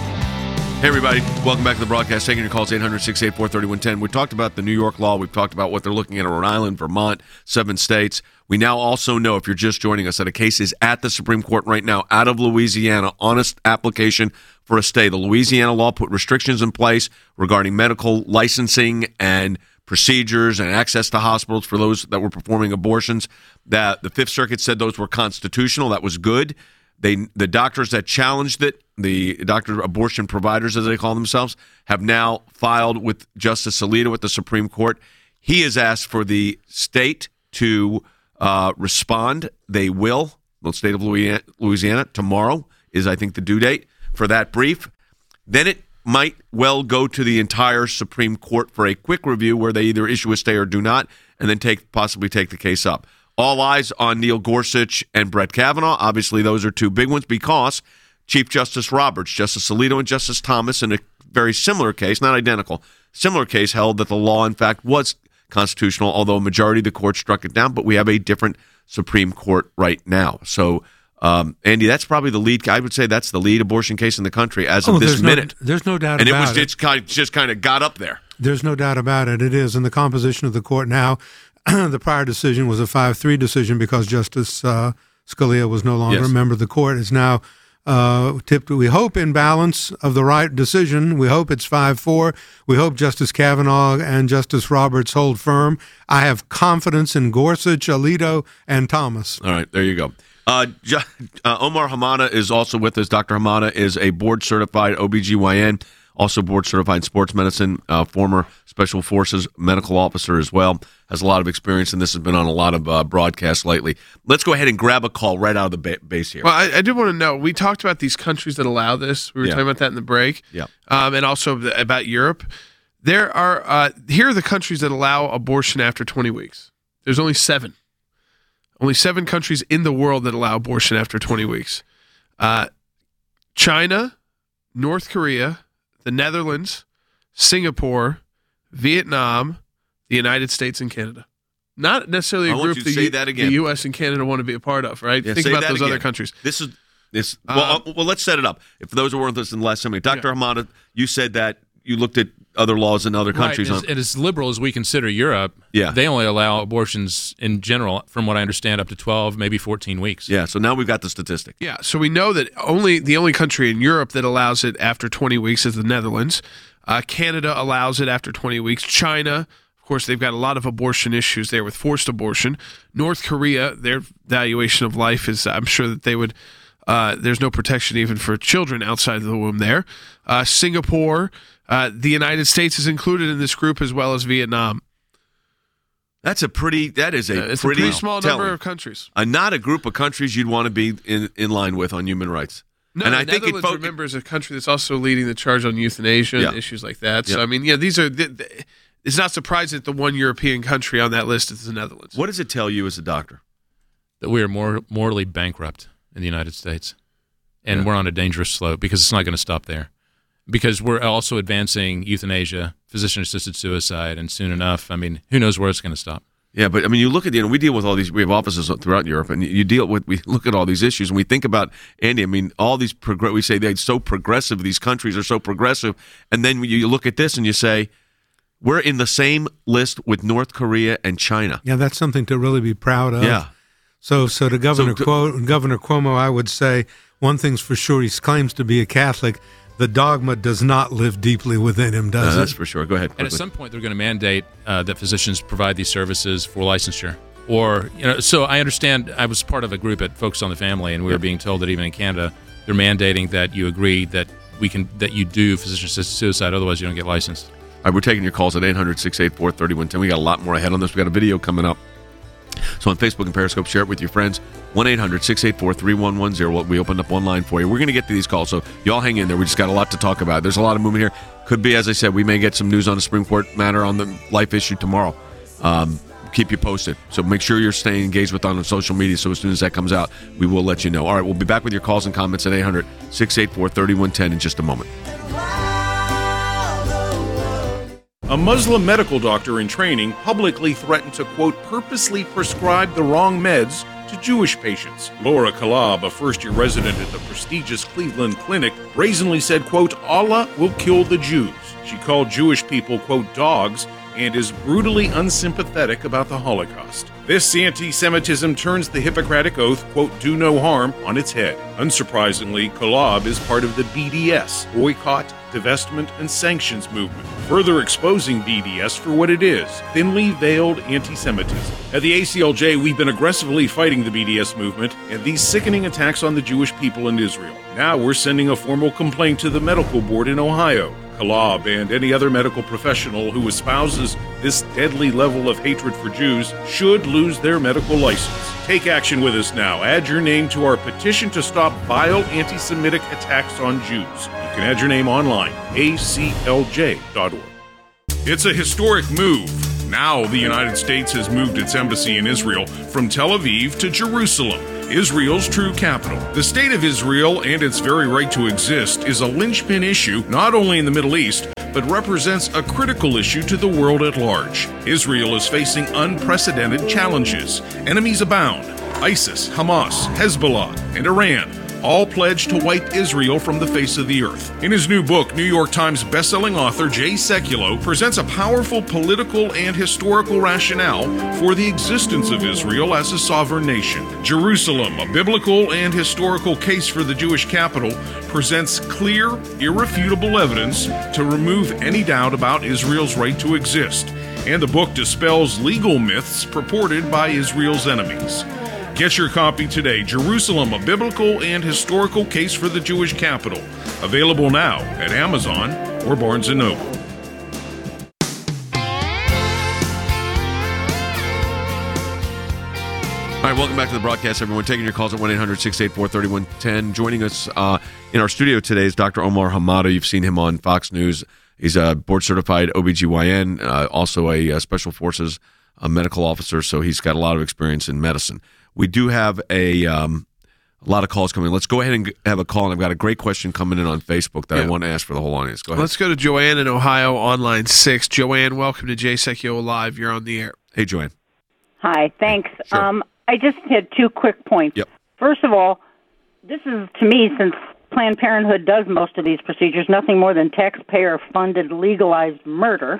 Hey, everybody. Welcome back to the broadcast. Taking your calls, eight hundred, six eight four, three one one zero. We talked about the New York law. We've talked about what they're looking at in Rhode Island, Vermont, seven states. We now also know, if you're just joining us, that a case is at the Supreme Court right now out of Louisiana on an application for a stay. The Louisiana law put restrictions in place regarding medical licensing and procedures and access to hospitals for those that were performing abortions. That the Fifth Circuit said those were constitutional. That was good. They, the doctors that challenged it, the doctor abortion providers, as they call themselves, have now filed with Justice Alito at the Supreme Court. He has asked for the state to uh, respond. They will. The state of Louisiana, Louisiana tomorrow is, I think, the due date for that brief. Then it might well go to the entire Supreme Court for a quick review where they either issue a stay or do not, and then take possibly take the case up. All eyes on Neil Gorsuch and Brett Kavanaugh. Obviously, those are two big ones because Chief Justice Roberts, Justice Alito, and Justice Thomas, in a very similar case, not identical, similar case, held that the law, in fact, was constitutional, although a majority of the court struck it down. But we have a different Supreme Court right now. So, um, Andy, that's probably the lead. I would say that's the lead abortion case in the country as of oh, this there's minute. No, there's no doubt and about it. Was, it. it's kind of, just kind of got up there. There's no doubt about it. It is. And the composition of the court now, the prior decision was a five three decision because Justice uh, Scalia was no longer yes. a member of the court. It's now uh, tipped, we hope, in balance of the right decision. We hope it's five four. We hope Justice Kavanaugh and Justice Roberts hold firm. I have confidence in Gorsuch, Alito, and Thomas. All right, there you go. Uh, uh, Omar Hamada is also with us. Doctor Hamada is a board-certified O B G Y N, also board-certified sports medicine, uh, former Special Forces medical officer as well. Has a lot of experience, and this has been on a lot of uh, broadcasts lately. Let's go ahead and grab a call right out of the ba- base here. Well, I, I do want to know, we talked about these countries that allow this. We were Yeah. talking about that in the break. Yeah. Um, and also the, about Europe. There are, uh, here are the countries that allow abortion after twenty weeks. There's only seven. Only seven countries in the world that allow abortion after twenty weeks. Uh, China, North Korea, the Netherlands, Singapore, Vietnam, the United States, and Canada. Not necessarily a I want group you to the, say U- that again. the U S and Canada want to be a part of, right? Yeah, Think say about that those other again. countries. This is this. Well, uh, well, let's set it up. If those who weren't listening last time, Doctor Yeah. Hamada, you said that you looked at other laws in other countries. Right. on- As, and as liberal as we consider Europe, Yeah. they only allow abortions in general, from what I understand, up to twelve, maybe fourteen weeks. yeah. So now we've got the statistic. Yeah, so we know that only the only country in Europe that allows it after twenty weeks is the Netherlands. Uh, Canada allows it after twenty weeks. China, of course, they've got a lot of abortion issues there with forced abortion. North Korea, their valuation of life is, I'm sure that they would, uh, there's no protection even for children outside of the womb there. Uh, Singapore, uh, the United States is included in this group as well as Vietnam. That's a pretty. That is a Uh, it's pretty, a pretty small number telling. of countries. Uh, not a group of countries you'd want to be in, in line with on human rights. No, and the I think it Netherlands, fo- remember, is a country that's also leading the charge on euthanasia Yeah. and issues like that. So, Yeah. I mean, yeah, these are. Th- th- it's not surprising that the one European country on that list is the Netherlands. What does it tell you as a doctor? That we are more morally bankrupt in the United States, and Yeah. we're on a dangerous slope because it's not going to stop there. Because we're also advancing euthanasia, physician-assisted suicide, and soon enough, I mean, who knows where it's going to stop? Yeah, but I mean, you look at you know we deal with all these. We have offices throughout Europe, and you deal with. We look at all these issues, and we think about Andy. I mean, all these. Progr- we say they're so progressive. These countries are so progressive, and then you, you look at this and you say, we're in the same list with North Korea and China. Yeah, that's something to really be proud of. Yeah. So, so to Governor So- Cuo- Governor Cuomo, I would say one thing's for sure: he claims to be a Catholic. The dogma does not live deeply within him, does Uh, it? that's for sure. Go ahead. And at quickly. some point, they're going to mandate uh, that physicians provide these services for licensure. Or, you know, so I understand. I was part of a group at Focus on the Family, and we were being told that even in Canada, they're mandating that you agree that we can that you do physician-assisted suicide, otherwise you don't get licensed. All right, we're taking your calls at eight hundred, six eight four, three one one zero. We got a lot more ahead on this. We got a video coming up. So on Facebook and Periscope, share it with your friends. one eight hundred, six eight four, three one one zero. We opened up one line for you. We're going to get to these calls, so y'all hang in there. We just got a lot to talk about. There's a lot of movement here. Could be, as I said, we may get some news on the Supreme Court matter on the life issue tomorrow. Um, keep you posted. So make sure you're staying engaged with on social media, so as soon as that comes out, we will let you know. All right, we'll be back with your calls and comments at eight hundred, six eight four, three one one zero in just a moment. A Muslim medical doctor in training publicly threatened to, quote, purposely prescribe the wrong meds to Jewish patients. Laura Kalab, a first-year resident at the prestigious Cleveland Clinic, brazenly said, quote, Allah will kill the Jews. She called Jewish people, quote, dogs, and is brutally unsympathetic about the Holocaust. This anti-Semitism turns the Hippocratic Oath, quote, do no harm, on its head. Unsurprisingly, Kalab is part of the B D S, Boycott, Divestment, and Sanctions movement, further exposing B D S for what it is, thinly veiled anti-Semitism. At the A C L J, we've been aggressively fighting the B D S movement and these sickening attacks on the Jewish people in Israel. Now we're sending a formal complaint to the medical board in Ohio. Kalab and any other medical professional who espouses this deadly level of hatred for Jews should lose their medical license. Take action with us now. Add your name to our petition to stop vile anti-Semitic attacks on Jews. You can add your name online, A C L J dot org. It's a historic move. Now the United States has moved its embassy in Israel from Tel Aviv to Jerusalem, Israel's true capital. The state of Israel and its very right to exist is a linchpin issue not only in the Middle East, but represents a critical issue to the world at large. Israel is facing unprecedented challenges. Enemies abound. ISIS, Hamas, Hezbollah, and Iran all pledged to wipe Israel from the face of the earth. In his new book, New York Times bestselling author Jay Sekulow presents a powerful political and historical rationale for the existence of Israel as a sovereign nation. Jerusalem, a biblical and historical case for the Jewish capital, presents clear, irrefutable evidence to remove any doubt about Israel's right to exist. And the book dispels legal myths purported by Israel's enemies. Get your copy today, Jerusalem, a biblical and historical case for the Jewish capital. Available now at Amazon or Barnes and Noble. All right, welcome back to the broadcast, everyone. Taking your calls at one eight hundred six eight four three one one zero. Joining us uh, in our studio today is Doctor Omar Hamada. You've seen him on Fox News. He's a board-certified O B G Y N, uh, also a, a Special Forces a medical officer, so he's got a lot of experience in medicine. We do have a, um, a lot of calls coming in. Let's go ahead and have a call, and I've got a great question coming in on Facebook that yeah. I want to ask for the whole audience. Go ahead. Let's go to Joanne in Ohio on line six. Joanne, welcome to Jay Sekulow Live. You're on the air. Hey, Joanne. Hi, thanks. Sure. Um, I just had two quick points. Yep. First of all, this is, to me, since Planned Parenthood does most of these procedures, nothing more than taxpayer-funded legalized murder.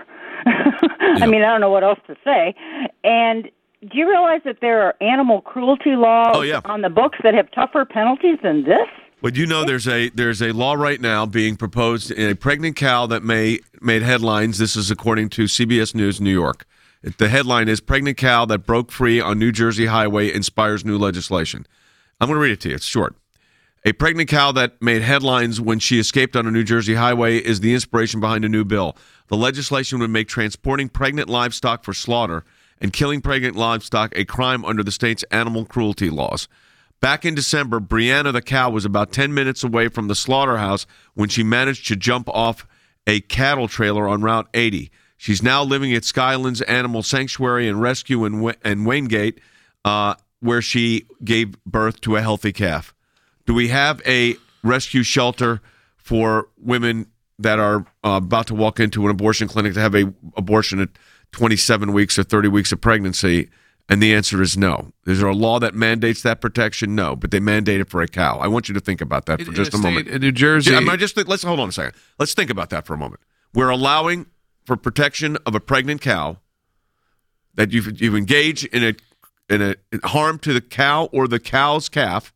I Yep. mean, I don't know what else to say. And do you realize that there are animal cruelty laws Oh, yeah. on the books that have tougher penalties than this? But you know, there's a there's a law right now being proposed in a pregnant cow that may made headlines. This is according to C B S News New York. The headline is "Pregnant Cow That Broke Free on New Jersey Highway Inspires New Legislation." I'm going to read it to you. It's short. A pregnant cow that made headlines when she escaped on a New Jersey highway is the inspiration behind a new bill. The legislation would make transporting pregnant livestock for slaughter and killing pregnant livestock a crime under the state's animal cruelty laws. Back in December, Brianna the cow was about ten minutes away from the slaughterhouse when she managed to jump off a cattle trailer on Route eighty. She's now living at Skylands Animal Sanctuary and Rescue in, w- in Waynegate, uh, where she gave birth to a healthy calf. Do we have a rescue shelter for women that are uh, about to walk into an abortion clinic to have a abortion at twenty-seven weeks or thirty weeks of pregnancy? And the answer is no. Is there a law that mandates that protection? No, but they mandate it for a cow. I want you to think about that for in, just in a, a moment. In New Jersey, yeah, I mean, just let's hold on a second. Let's think about that for a moment. We're allowing for protection of a pregnant cow that you've you've engaged in a in a in harm to the cow or the cow's calf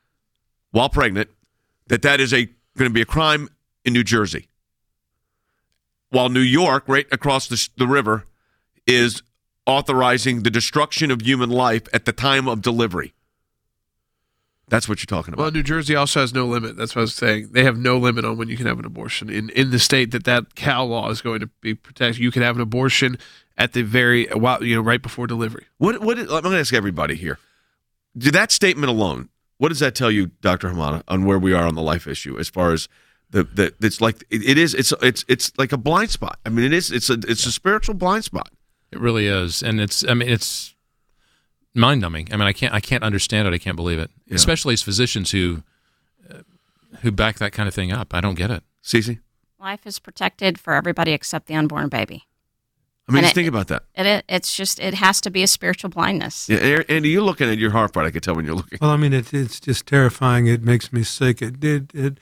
while pregnant, that that is a going to be a crime in New Jersey. While New York, right across the, the river, is authorizing the destruction of human life at the time of delivery. That's what you're talking about. Well, New Jersey also has no limit. That's what I was saying. They have no limit on when you can have an abortion. In in the state that that cow law is going to be protected, you can have an abortion at the very, well, you know, right before delivery. What? What? I'm going to ask everybody here. Did that statement alone, what does that tell you, Doctor Hamada, on where we are on the life issue as far as the, the it's like, it, it is, it's, it's, it's like a blind spot. I mean, it is, it's a, it's a spiritual blind spot. It really is. And it's, I mean, it's mind-numbing. I mean, I can't, I can't understand it. I can't believe it. Yeah. Especially as physicians who, uh, who back that kind of thing up. I don't get it. Cece? Life is protected for everybody except the unborn baby. I mean, And just it- think about that. It, it, it's just, it has to be a spiritual blindness. Yeah, Andy, you're looking at your horrified. I can tell when you're looking. Well, I mean, it, it's just terrifying. It makes me sick. It, it it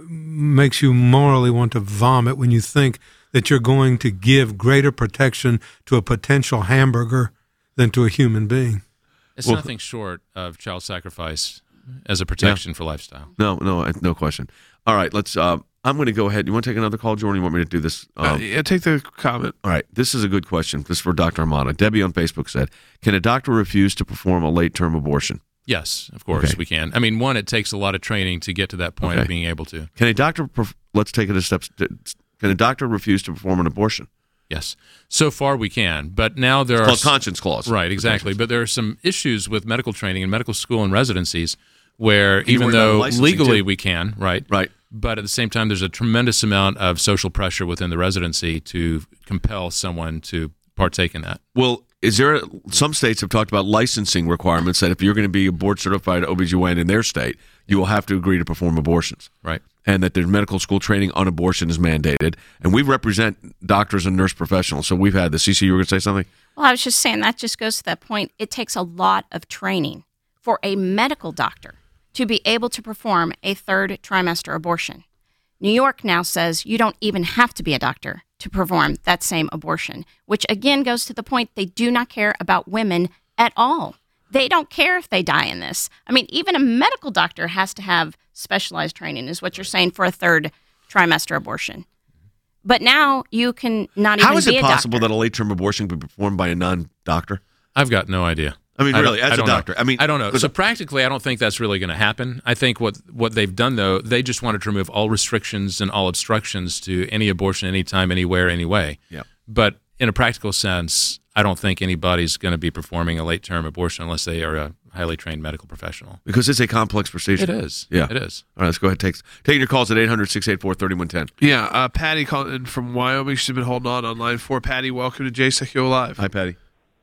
makes you morally want to vomit when you think that you're going to give greater protection to a potential hamburger than to a human being. It's Well- nothing short of child sacrifice as a protection for lifestyle. No, no, no question. All right, let's. Uh, I'm going to go ahead. You want to take another call, Jordan? You want me to do this? Um, Uh, yeah, take the comment. All right, this is a good question. This is for Doctor Amata. Debbie on Facebook said, "Can a doctor refuse to perform a late-term abortion?" Yes, of course Okay. we can. I mean, one, it takes a lot of training to get to that point Okay. of being able to. Can a doctor? Perf- let's take it a step. Can a doctor refuse to perform an abortion? Yes. So far we can, but now there It's are called conscience clause. Right, exactly. But there are some issues with medical training and medical school and residencies where You even worry about though licensing, legally too. we can, right? Right. But at the same time there's a tremendous amount of social pressure within the residency to compel someone to partake in that. Well, is there some states have talked about licensing requirements that if you're going to be a board certified O B G Y N in their state, you will have to agree to perform abortions. Right. And that their medical school training on abortion is mandated. And we represent doctors and nurse professionals. So we've had the C C, you were going to say something? Well, I was just saying that just goes to that point. It takes a lot of training for a medical doctor to be able to perform a third trimester abortion. New York now says you don't even have to be a doctor to perform that same abortion, which again goes to the point they do not care about women at all. They don't care if they die in this. I mean, even a medical doctor has to have specialized training, is what you're saying, for a third trimester abortion. But now you can not even How is be it a possible doctor. that a late term abortion could be performed by a non doctor? I've got no idea. I mean, I really, don't- as I a don't know. doctor. I mean, I don't know. because- So practically, I don't think that's really going to happen. I think what what they've done, though, they just wanted to remove all restrictions and all obstructions to any abortion, anytime, anywhere, anyway. Yeah. But in a practical sense, I don't think anybody's going to be performing a late-term abortion unless they are a highly trained medical professional. Because it's a complex procedure. It is. Yeah. It is. All right, let's go ahead. Take, taking your calls at eight hundred, six eight four, three one one zero. Yeah, uh, Patty called in from Wyoming. She's been holding on on line four. Patty, welcome to J Secchio Live. Hi, Patty.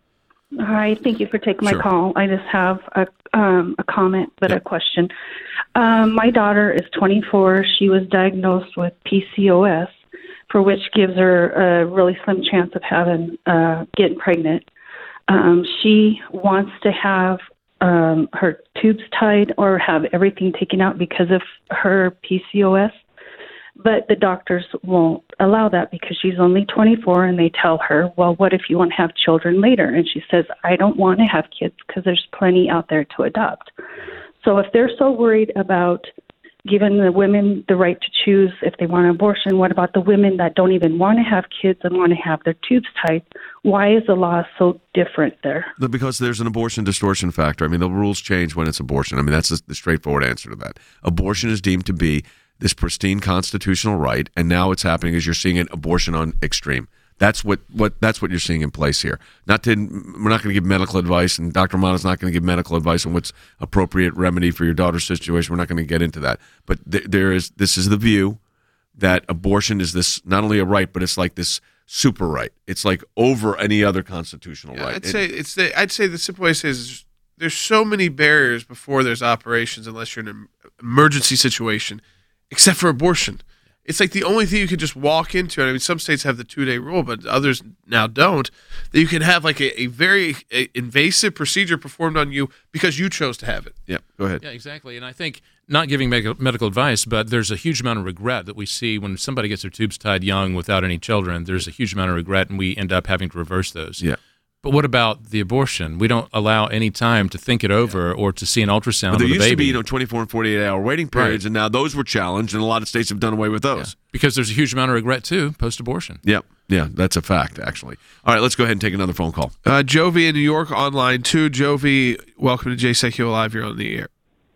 Hi, thank you for taking my Sure. call. I just have a um, a comment, but Yeah. a question. Um, my daughter is twenty-four. She was diagnosed with P C O S, for which gives her a really slim chance of having uh, getting pregnant. Um, she wants to have um, her tubes tied or have everything taken out because of her P C O S. But the doctors won't allow that because she's only twenty-four, and they tell her, well, what if you want to have children later? And she says, I don't want to have kids because there's plenty out there to adopt. So if they're so worried about giving the women the right to choose if they want an abortion, what about the women that don't even want to have kids and want to have their tubes tied? Why is the law so different there? Because there's an abortion distortion factor. I mean, the rules change when it's abortion. I mean, that's the straightforward answer to that. Abortion is deemed to be this pristine constitutional right, and now what's happening is you're seeing an abortion on extreme. That's what, what that's what you're seeing in place here. Not to, we're not going to give medical advice, and Doctor Amata's not going to give medical advice on what's appropriate remedy for your daughter's situation. We're not going to get into that. But th- there is this is the view that abortion is this not only a right, but it's like this super right. It's like over any other constitutional Yeah, right. I'd It- say it's the I'd say the simple way to say it is there's so many barriers before there's operations unless you're in an emergency situation, except for abortion. It's like the only thing you can just walk into. I mean, some states have the two day rule, but others now don't. That you can have like a, a very a invasive procedure performed on you because you chose to have it. yeah, go ahead. Yeah, exactly. And I think not giving medical, medical advice, but there's a huge amount of regret that we see when somebody gets their tubes tied young without any children. There's a huge amount of regret, and we end up having to reverse those. Yeah. But what about the abortion? We don't allow any time to think it over or to see an ultrasound But there of the used baby. to be, you know, twenty-four and forty-eight hour waiting periods, Right. and now those were challenged, and a lot of states have done away with those. because there's a huge amount of regret, too, post-abortion. Yep. Yeah, that's a fact, actually. All right, let's go ahead and take another phone call. Uh, Jovi in New York online too. Jovi, welcome to J Secchio Live. You're on the air.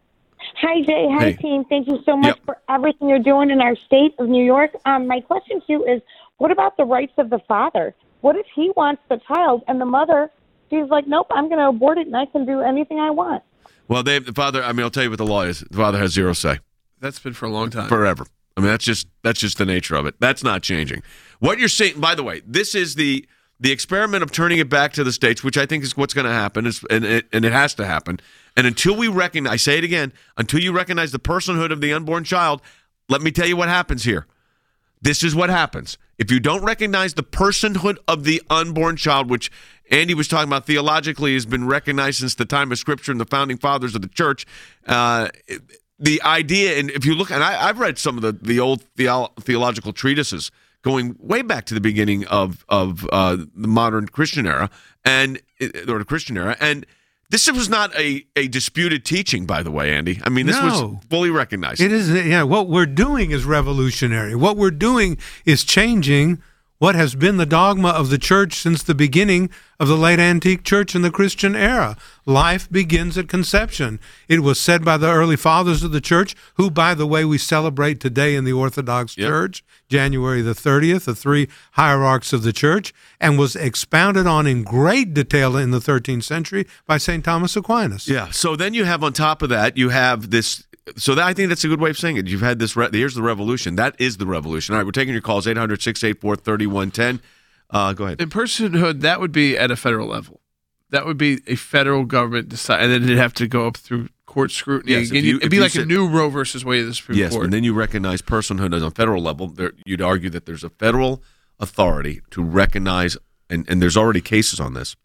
Hi, Jay. Hi, Hey. team. Thank you so much Yep. for everything you're doing in our state of New York. Um, my question to you is, what about the rights of the father? What if he wants the child and the mother, she's like, nope, I'm going to abort it and I can do anything I want? Well, they, the father, I mean, I'll tell you what the law is. The father has zero say. That's been for a long time. Forever. I mean, that's just that's just the nature of it. That's not changing. What you're saying, by the way, this is the the experiment of turning it back to the states, which I think is what's going to happen, is, and, it, and it has to happen. And until we recognize, I say it again, until you recognize the personhood of the unborn child, let me tell you what happens here. this is what happens. If you don't recognize the personhood of the unborn child, which Andy was talking about theologically has been recognized since the time of Scripture and the founding fathers of the church, uh, the idea, and if you look, and I, I've read some of the, the old theo- theological treatises going way back to the beginning of, of uh, the modern Christian era, and or the Christian era, and this was not a, a disputed teaching, by the way, Andy. I mean, this No. was fully recognized. It is, yeah, what we're doing is revolutionary. What we're doing is changing what has been the dogma of the church since the beginning of the late antique church in the Christian era. Life begins at conception. It was said by the early fathers of the church, who, by the way, we celebrate today in the Orthodox Yep. Church, January the thirtieth, the three hierarchs of the church, and was expounded on in great detail in the thirteenth century by Saint Thomas Aquinas. Yeah. So then you have on top of that, you have this. So that, I think that's a good way of saying it. You've had this. Re- here's the revolution. That is the revolution. All right, we're taking your calls. eight hundred, six eight four, three one one zero. Uh, go ahead. In personhood, that would be at a federal level. That would be a federal government decide, and then it'd have to go up through court scrutiny. Yes, if Again, you- it'd if be you like said- a new Roe versus Wade of the Supreme Yes, Court. and then you recognize personhood as on federal level. There, you'd argue that there's a federal authority to recognize, and, and there's already cases on this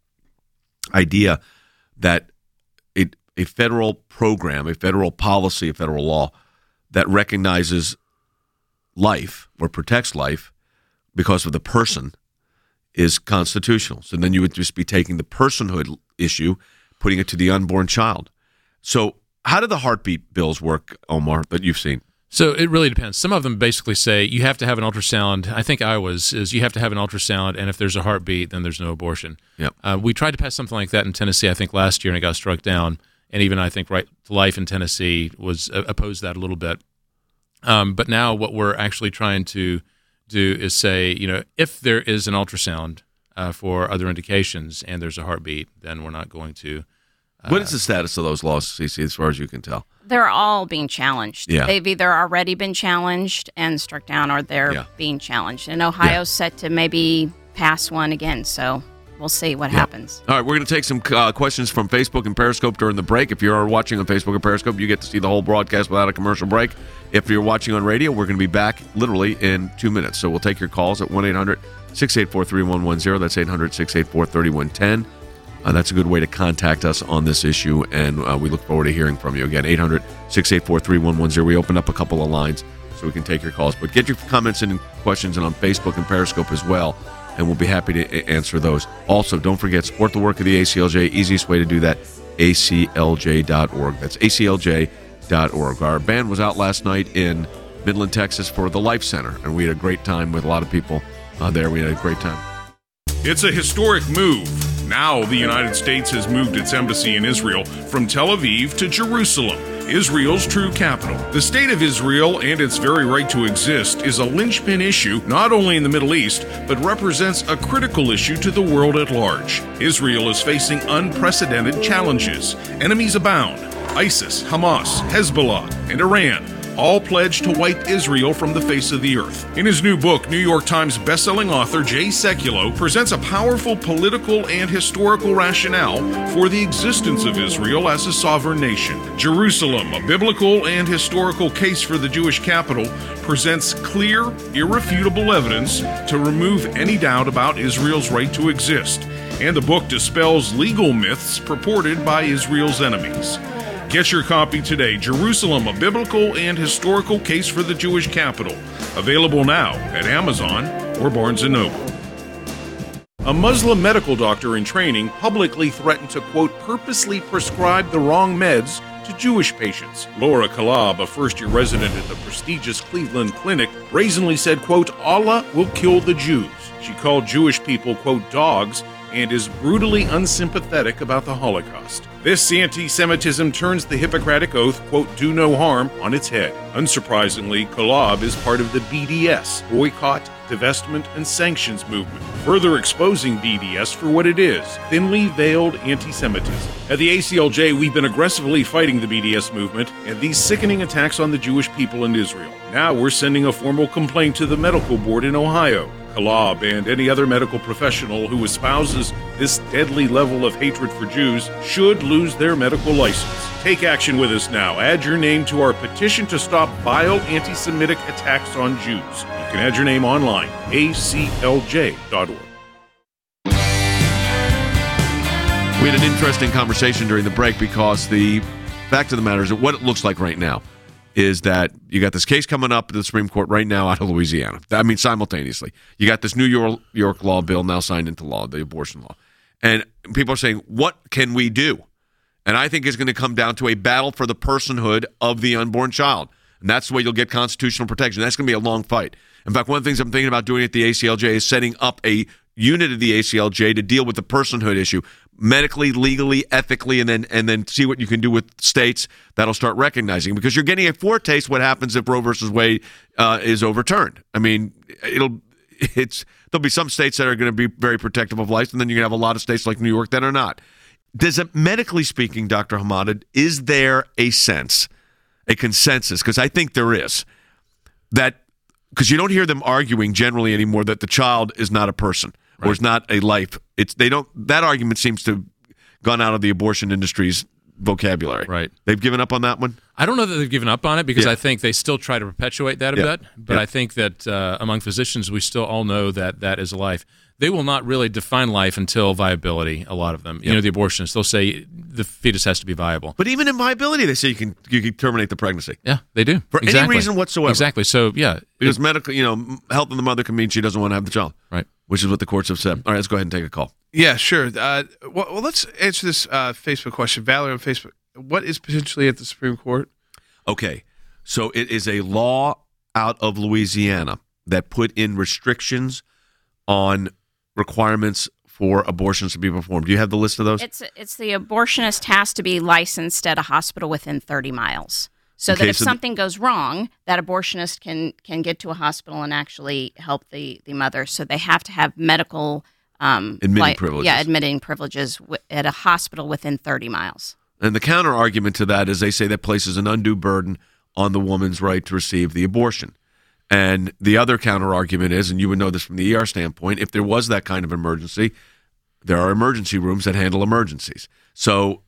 idea that it, a federal program, a federal policy, a federal law that recognizes life or protects life because of the person is constitutional. So then you would just be taking the personhood issue, putting it to the unborn child. So how do the heartbeat bills work, Omar, that you've seen? So it really depends. Some of them basically say you have to have an ultrasound. I think Iowa's is you have to have an ultrasound, and if there's a heartbeat, then there's no abortion. Yep. Uh, we tried to pass something like that in Tennessee, I think, last year, and it got struck down. And even I think Right to Life in Tennessee was uh, opposed to that a little bit. Um, but now what we're actually trying to do is say, you know, if there is an ultrasound uh, for other indications and there's a heartbeat, then we're not going to. Uh, What is the status of those laws, Cece, as far as you can tell? They're all being challenged. Yeah. They've either already been challenged and struck down, or they're Yeah. being challenged. And Ohio's set to maybe pass one again, so we'll see what happens. All right, we're going to take some uh, questions from Facebook and Periscope during the break. If you are watching on Facebook and Periscope, you get to see the whole broadcast without a commercial break. If you're watching on radio, we're going to be back literally in two minutes. So we'll take your calls at one eight hundred, six eight four, three one one zero. That's eight hundred, six eight four, three one one zero. Uh, that's a good way to contact us on this issue, and uh, we look forward to hearing from you. Again, eight hundred, six eight four, three one one zero. We opened up a couple of lines so we can take your calls. But get your comments and questions in on Facebook and Periscope as well, and we'll be happy to a- answer those. Also, don't forget, support the work of the A C L J. Easiest way to do that, A C L J dot org. That's A C L J dot org. Our band was out last night in Midland, Texas for the Life Center, and we had a great time with a lot of people uh, there. We had a great time. It's a historic move. Now the United States has moved its embassy in Israel from Tel Aviv to Jerusalem, Israel's true capital. The state of Israel and its very right to exist is a linchpin issue not only in the Middle East, but represents a critical issue to the world at large. Israel is facing unprecedented challenges. Enemies abound. ISIS, Hamas, Hezbollah, and Iran all pledged to wipe Israel from the face of the earth. In his new book, New York Times bestselling author Jay Sekulow presents a powerful political and historical rationale for the existence of Israel as a sovereign nation. Jerusalem, a biblical and historical case for the Jewish capital, presents clear, irrefutable evidence to remove any doubt about Israel's right to exist. And the book dispels legal myths purported by Israel's enemies. Get your copy today, Jerusalem, a biblical and historical case for the Jewish capital. Available now at Amazon or Barnes and Noble. A Muslim medical doctor in training publicly threatened to, quote, purposely prescribe the wrong meds to Jewish patients. Laura Kalab, a first-year resident at the prestigious Cleveland Clinic, brazenly said, quote, Allah will kill the Jews. She called Jewish people, quote, dogs, and is brutally unsympathetic about the Holocaust. This anti-Semitism turns the Hippocratic Oath, quote, do no harm, on its head. Unsurprisingly, Kalab is part of the B D S, Boycott, Divestment, and Sanctions movement, further exposing B D S for what it is, thinly veiled anti-Semitism. At the A C L J, we've been aggressively fighting the B D S movement and these sickening attacks on the Jewish people in Israel. Now we're sending a formal complaint to the medical board in Ohio. Kalab and any other medical professional who espouses this deadly level of hatred for Jews should lose their medical license. Take action with us now. Add your name to our petition to stop vile anti-Semitic attacks on Jews. You can add your name online, A C L J dot org. We had an interesting conversation during the break because the fact of the matter is that what it looks like right now is that you got this case coming up to the Supreme Court right now out of Louisiana. I mean, simultaneously. You got this New York, York law bill now signed into law, the abortion law. And people are saying, what can we do? And I think it's going to come down to a battle for the personhood of the unborn child. And that's the way you'll get constitutional protection. That's going to be a long fight. In fact, one of the things I'm thinking about doing at the A C L J is setting up a unit of the A C L J to deal with the personhood issue, medically, legally, ethically, and then and then see what you can do with states that'll start recognizing. Because you're getting a foretaste what happens if Roe versus Wade uh, is overturned. I mean, it'll it's there'll be some states that are going to be very protective of life, and then you're going to have a lot of states like New York that are not. Does it, medically speaking, Doctor Hamada, is there a sense, a consensus? Because I think there is that. Because you don't hear them arguing generally anymore that the child is not a person or right. is not a life. It's they don't. That argument seems to have gone out of the abortion industry's vocabulary. Right. They've given up on that one? I don't know that they've given up on it because yeah. I think they still try to perpetuate that a yeah. bit. But yeah. I think that uh, among physicians, we still all know that that is life. They will not really define life until viability, a lot of them. You yeah. know, the abortionists, they'll say the fetus has to be viable. But even in viability, they say you can you can terminate the pregnancy. Yeah, they do. For exactly. any reason whatsoever. Exactly. So, yeah. Because it, medical, you know, health of the mother can mean she doesn't want to have the child. Right. Which is what the courts have said. All right, let's go ahead and take a call. Yeah, sure. Uh, well, well, let's answer this uh, Facebook question. Valerie on Facebook. What is potentially at the Supreme Court? Okay. So it is a law out of Louisiana that put in restrictions on requirements for abortions to be performed. Do you have the list of those? It's it's the abortionist has to be licensed at a hospital within thirty miles. So Okay, that if so the- something goes wrong, that abortionist can can get to a hospital and actually help the, the mother. So they have to have medical um, Admitting li- privileges. Yeah, admitting privileges w- at a hospital within thirty miles. And the counter argument to that is they say that places an undue burden on the woman's right to receive the abortion. And the other counter argument is, and you would know this from the E R standpoint, if there was that kind of emergency, there are emergency rooms that handle emergencies. So,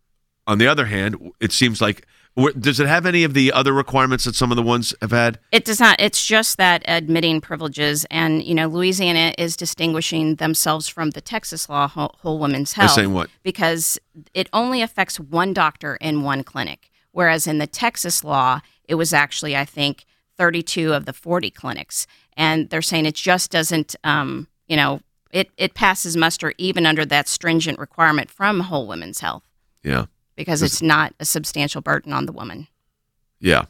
on the other hand, it seems like, does it have any of the other requirements that some of the ones have had? It does not. It's just that admitting privileges. And, you know, Louisiana is distinguishing themselves from the Texas law, Whole, whole Women's Health. By saying what? Because it only affects one doctor in one clinic. Whereas in the Texas law, it was actually, I think, thirty-two of the forty clinics. And they're saying it just doesn't, um, you know, it, it passes muster even under that stringent requirement from Whole Women's Health. Yeah. Because it's not a substantial burden on the woman. Yeah.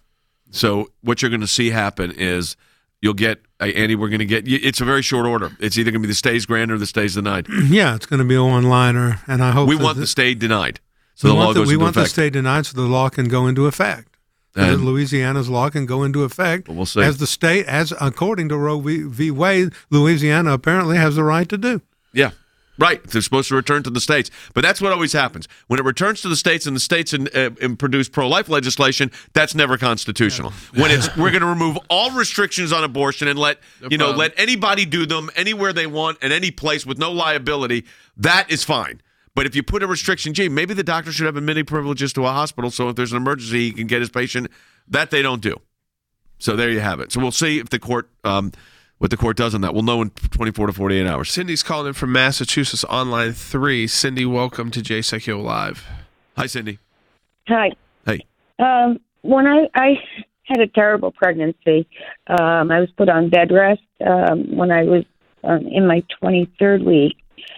So what you're going to see happen is you'll get, uh, Andy, we're going to get, it's a very short order. It's either going to be the stays granted or the stays denied. Yeah, it's going to be a one-liner, and I hope we that want the, the stay denied. So we the law want the, goes we into want the effect. stay denied so the law can go into effect. So that And- Louisiana's law can go into effect. Well, we'll see. As the state, as according to Roe v. v. Wade, Louisiana apparently has the right to do. Yeah. Right. They're supposed to return to the states. But that's what always happens. When it returns to the states and the states in, uh, in produce pro-life legislation, that's never constitutional. Yeah. When it's we're going to remove all restrictions on abortion and let No you know problem. let anybody do them anywhere they want in any place with no liability, that is fine. But if you put a restriction, gee, maybe the doctor should have admitting privileges to a hospital so if there's an emergency, he can get his patient. That they don't do. So there you have it. So we'll see if the court um, what the court does on that. We'll know in twenty-four to forty-eight hours. Cindy's calling in from Massachusetts on line three. Cindy, welcome to J Secchio Live. Hi, Cindy. Hi. Hey. Um, when I, I had a terrible pregnancy, um, I was put on bed rest um, when I was um, in my twenty-third week.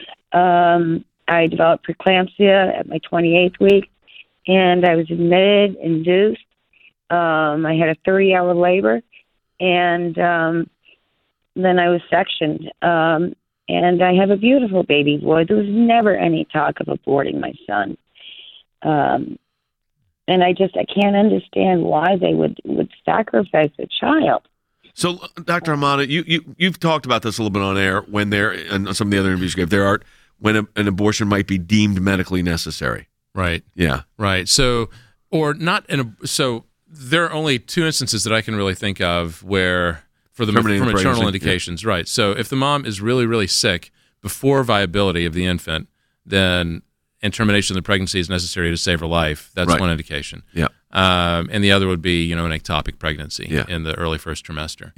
Um, I developed preeclampsia at my twenty-eighth week, and I was admitted, induced. Um, I had a thirty-hour labor, and um, then I was sectioned. Um, and I have a beautiful baby boy. There was never any talk of aborting my son. Um, and I just, I can't understand why they would, would sacrifice a child. So, Doctor Hamada, you, you, you've talked about this a little bit on air when there, and some of the other interviews you gave, there are, when a, an abortion might be deemed medically necessary. Right. Yeah. Right. So, or not in a, so there are only two instances that I can really think of where, for the Terminating for the maternal pregnancy, indications, right. So if the mom is really, really sick before viability of the infant, then and termination of the pregnancy is necessary to save her life. That's Right. one indication. Yeah. Um, and the other would be, you know, an ectopic pregnancy Yeah. in the early first trimester. Yeah.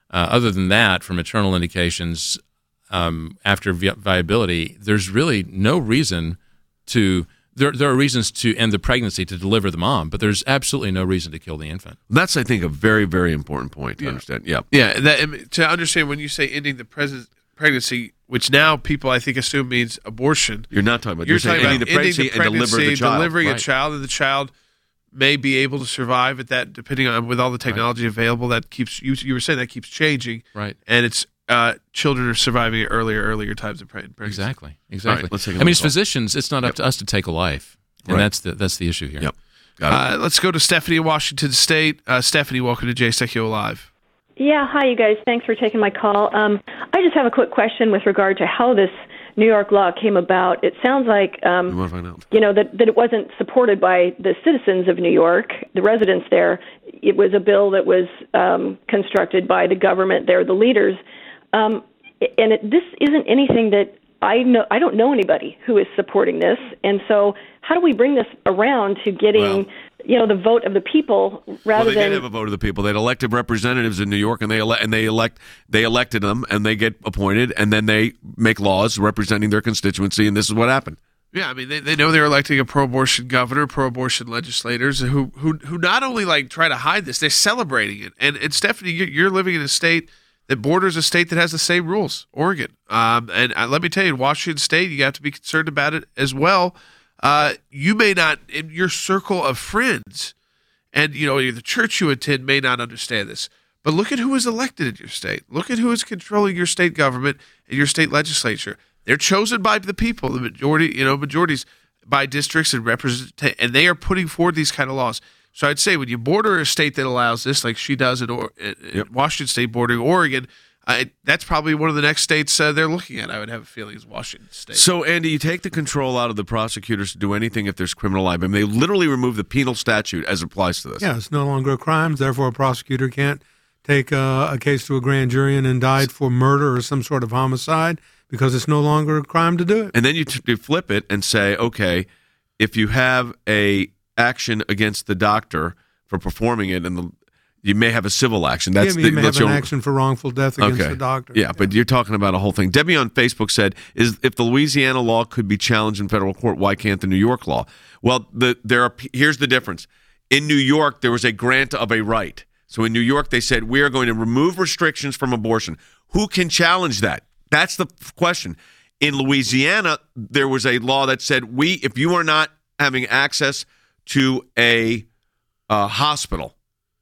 Uh, other than that, for maternal indications um, after vi- viability, there's really no reason to. There, there are reasons to end the pregnancy to deliver the mom, but there's absolutely no reason to kill the infant. That's, I think, a very, very important point to Yeah. understand. Yeah. Yeah, that, I mean, to understand when you say ending the pres- pregnancy, which now people I think assume means abortion. You're not talking about. You're, You're, saying talking ending about the pregnancy, ending the pregnancy, and deliver the child. delivering Right. a child, and the child may be able to survive at that, depending on with all the technology right. available. That keeps you. You were saying that keeps changing, right? And it's uh, children are surviving at earlier, earlier times of pregnancy. Exactly, exactly. Right, let's take a I mean, as call. physicians, it's not Yep. up to us to take a life, and Right. that's the that's the issue here. Yep. Got it. Uh, let's go to Stephanie in Washington State. Uh, Stephanie, welcome to Jay Sekulow Live. Yeah, hi, you guys. Thanks for taking my call. Um, I just have a quick question with regard to how this New York law came about. It sounds like, um, We want to find out. you know, that, that it wasn't supported by the citizens of New York, the residents there. It was a bill that was um, constructed by the government there, the leaders. Um, and it, this isn't anything that I know. I don't know anybody who is supporting this. And so how do we bring this around to getting... Well, you know, the vote of the people rather well, they than did have a vote of the people. They'd elected representatives in New York, and they ele- and they elect they elected them, and they get appointed, and then they make laws representing their constituency, and this is what happened. Yeah, I mean, they, they know they're electing a pro-abortion governor, pro-abortion legislators who who who not only like try to hide this, they're celebrating it. And and Stephanie, you're, you're living in a state that borders a state that has the same rules, Oregon. Um, and uh, let me tell you, in Washington State, you have to be concerned about it as well. Uh, you may not, in your circle of friends, and you know the church you attend may not understand this. But look at who is elected in your state. Look at who is controlling your state government and your state legislature. They're chosen by the people, the majority, you know, majorities by districts and represent, and they are putting forward these kind of laws. So I'd say when you border a state that allows this, like she does in, or- in Yep. Washington State, bordering Oregon, uh, that's probably one of the next states uh, they're looking at. I would have a feeling is Washington State. So, Andy, you take the control out of the prosecutors to do anything if there's criminal liability. I mean, they literally remove the penal statute as it applies to this. Yeah, it's no longer a crime. Therefore, a prosecutor can't take uh, a case to a grand jury and indict for murder or some sort of homicide because it's no longer a crime to do it. And then you, t- you flip it and say, okay, if you have a action against the doctor for performing it, and the you may have a civil action. That's yeah, the, you may that's have an your- action for wrongful death against Okay. the doctor. Yeah, but you're talking about a whole thing. Debbie on Facebook said, "Is if the Louisiana law could be challenged in federal court, why can't the New York law?" Well, the there are here's the difference. In New York, there was a grant of a right. So in New York, they said we are going to remove restrictions from abortion. Who can challenge that? That's the question. In Louisiana, there was a law that said we, if you are not having access to a uh, hospital.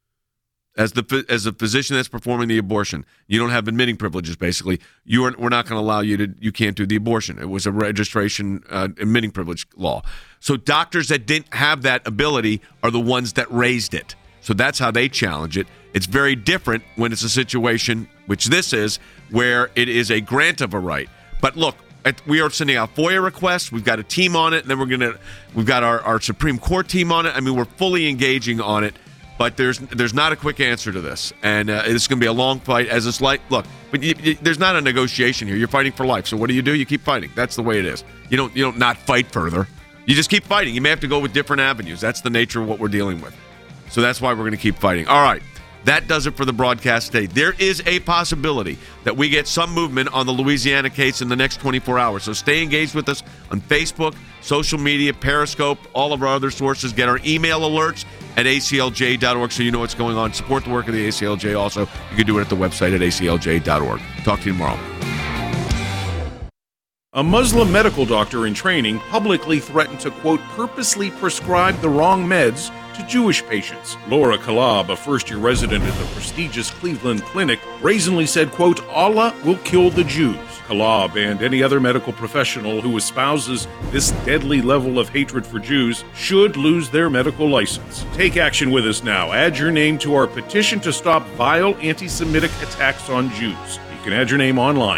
As the as a physician that's performing the abortion, you don't have admitting privileges. Basically, you are we're not going to allow you to. You can't do the abortion. It was a registration uh, admitting privilege law. So doctors that didn't have that ability are the ones that raised it. So that's how they challenge it. It's very different when it's a situation, which this is, where it is a grant of a right. But look, at, we are sending out FOIA requests. We've got a team on it, and then we're gonna we've got our, our Supreme Court team on it. I mean, we're fully engaging on it. But there's there's not a quick answer to this, and uh, it's going to be a long fight. As it's like, look, but you, you, there's not a negotiation here. You're fighting for life. So what do you do? You keep fighting. That's the way it is. You don't you don't not fight further. You just keep fighting. You may have to go with different avenues. That's the nature of what we're dealing with. So that's why we're going to keep fighting. All right. That does it for the broadcast today. There is a possibility that we get some movement on the Louisiana case in the next twenty-four hours. So stay engaged with us on Facebook, social media, Periscope, all of our other sources. Get our email alerts at A C L J dot org so you know what's going on. Support the work of the A C L J also. You can do it at the website at A C L J dot org. Talk to you tomorrow. A Muslim medical doctor in training publicly threatened to, quote, purposely prescribe the wrong meds to Jewish patients. Laura Kalab, a first-year resident at the prestigious Cleveland Clinic, brazenly said, quote, Allah will kill the Jews. Kalab and any other medical professional who espouses this deadly level of hatred for Jews should lose their medical license. Take action with us now. Add your name to our petition to stop vile anti-Semitic attacks on Jews. You can add your name online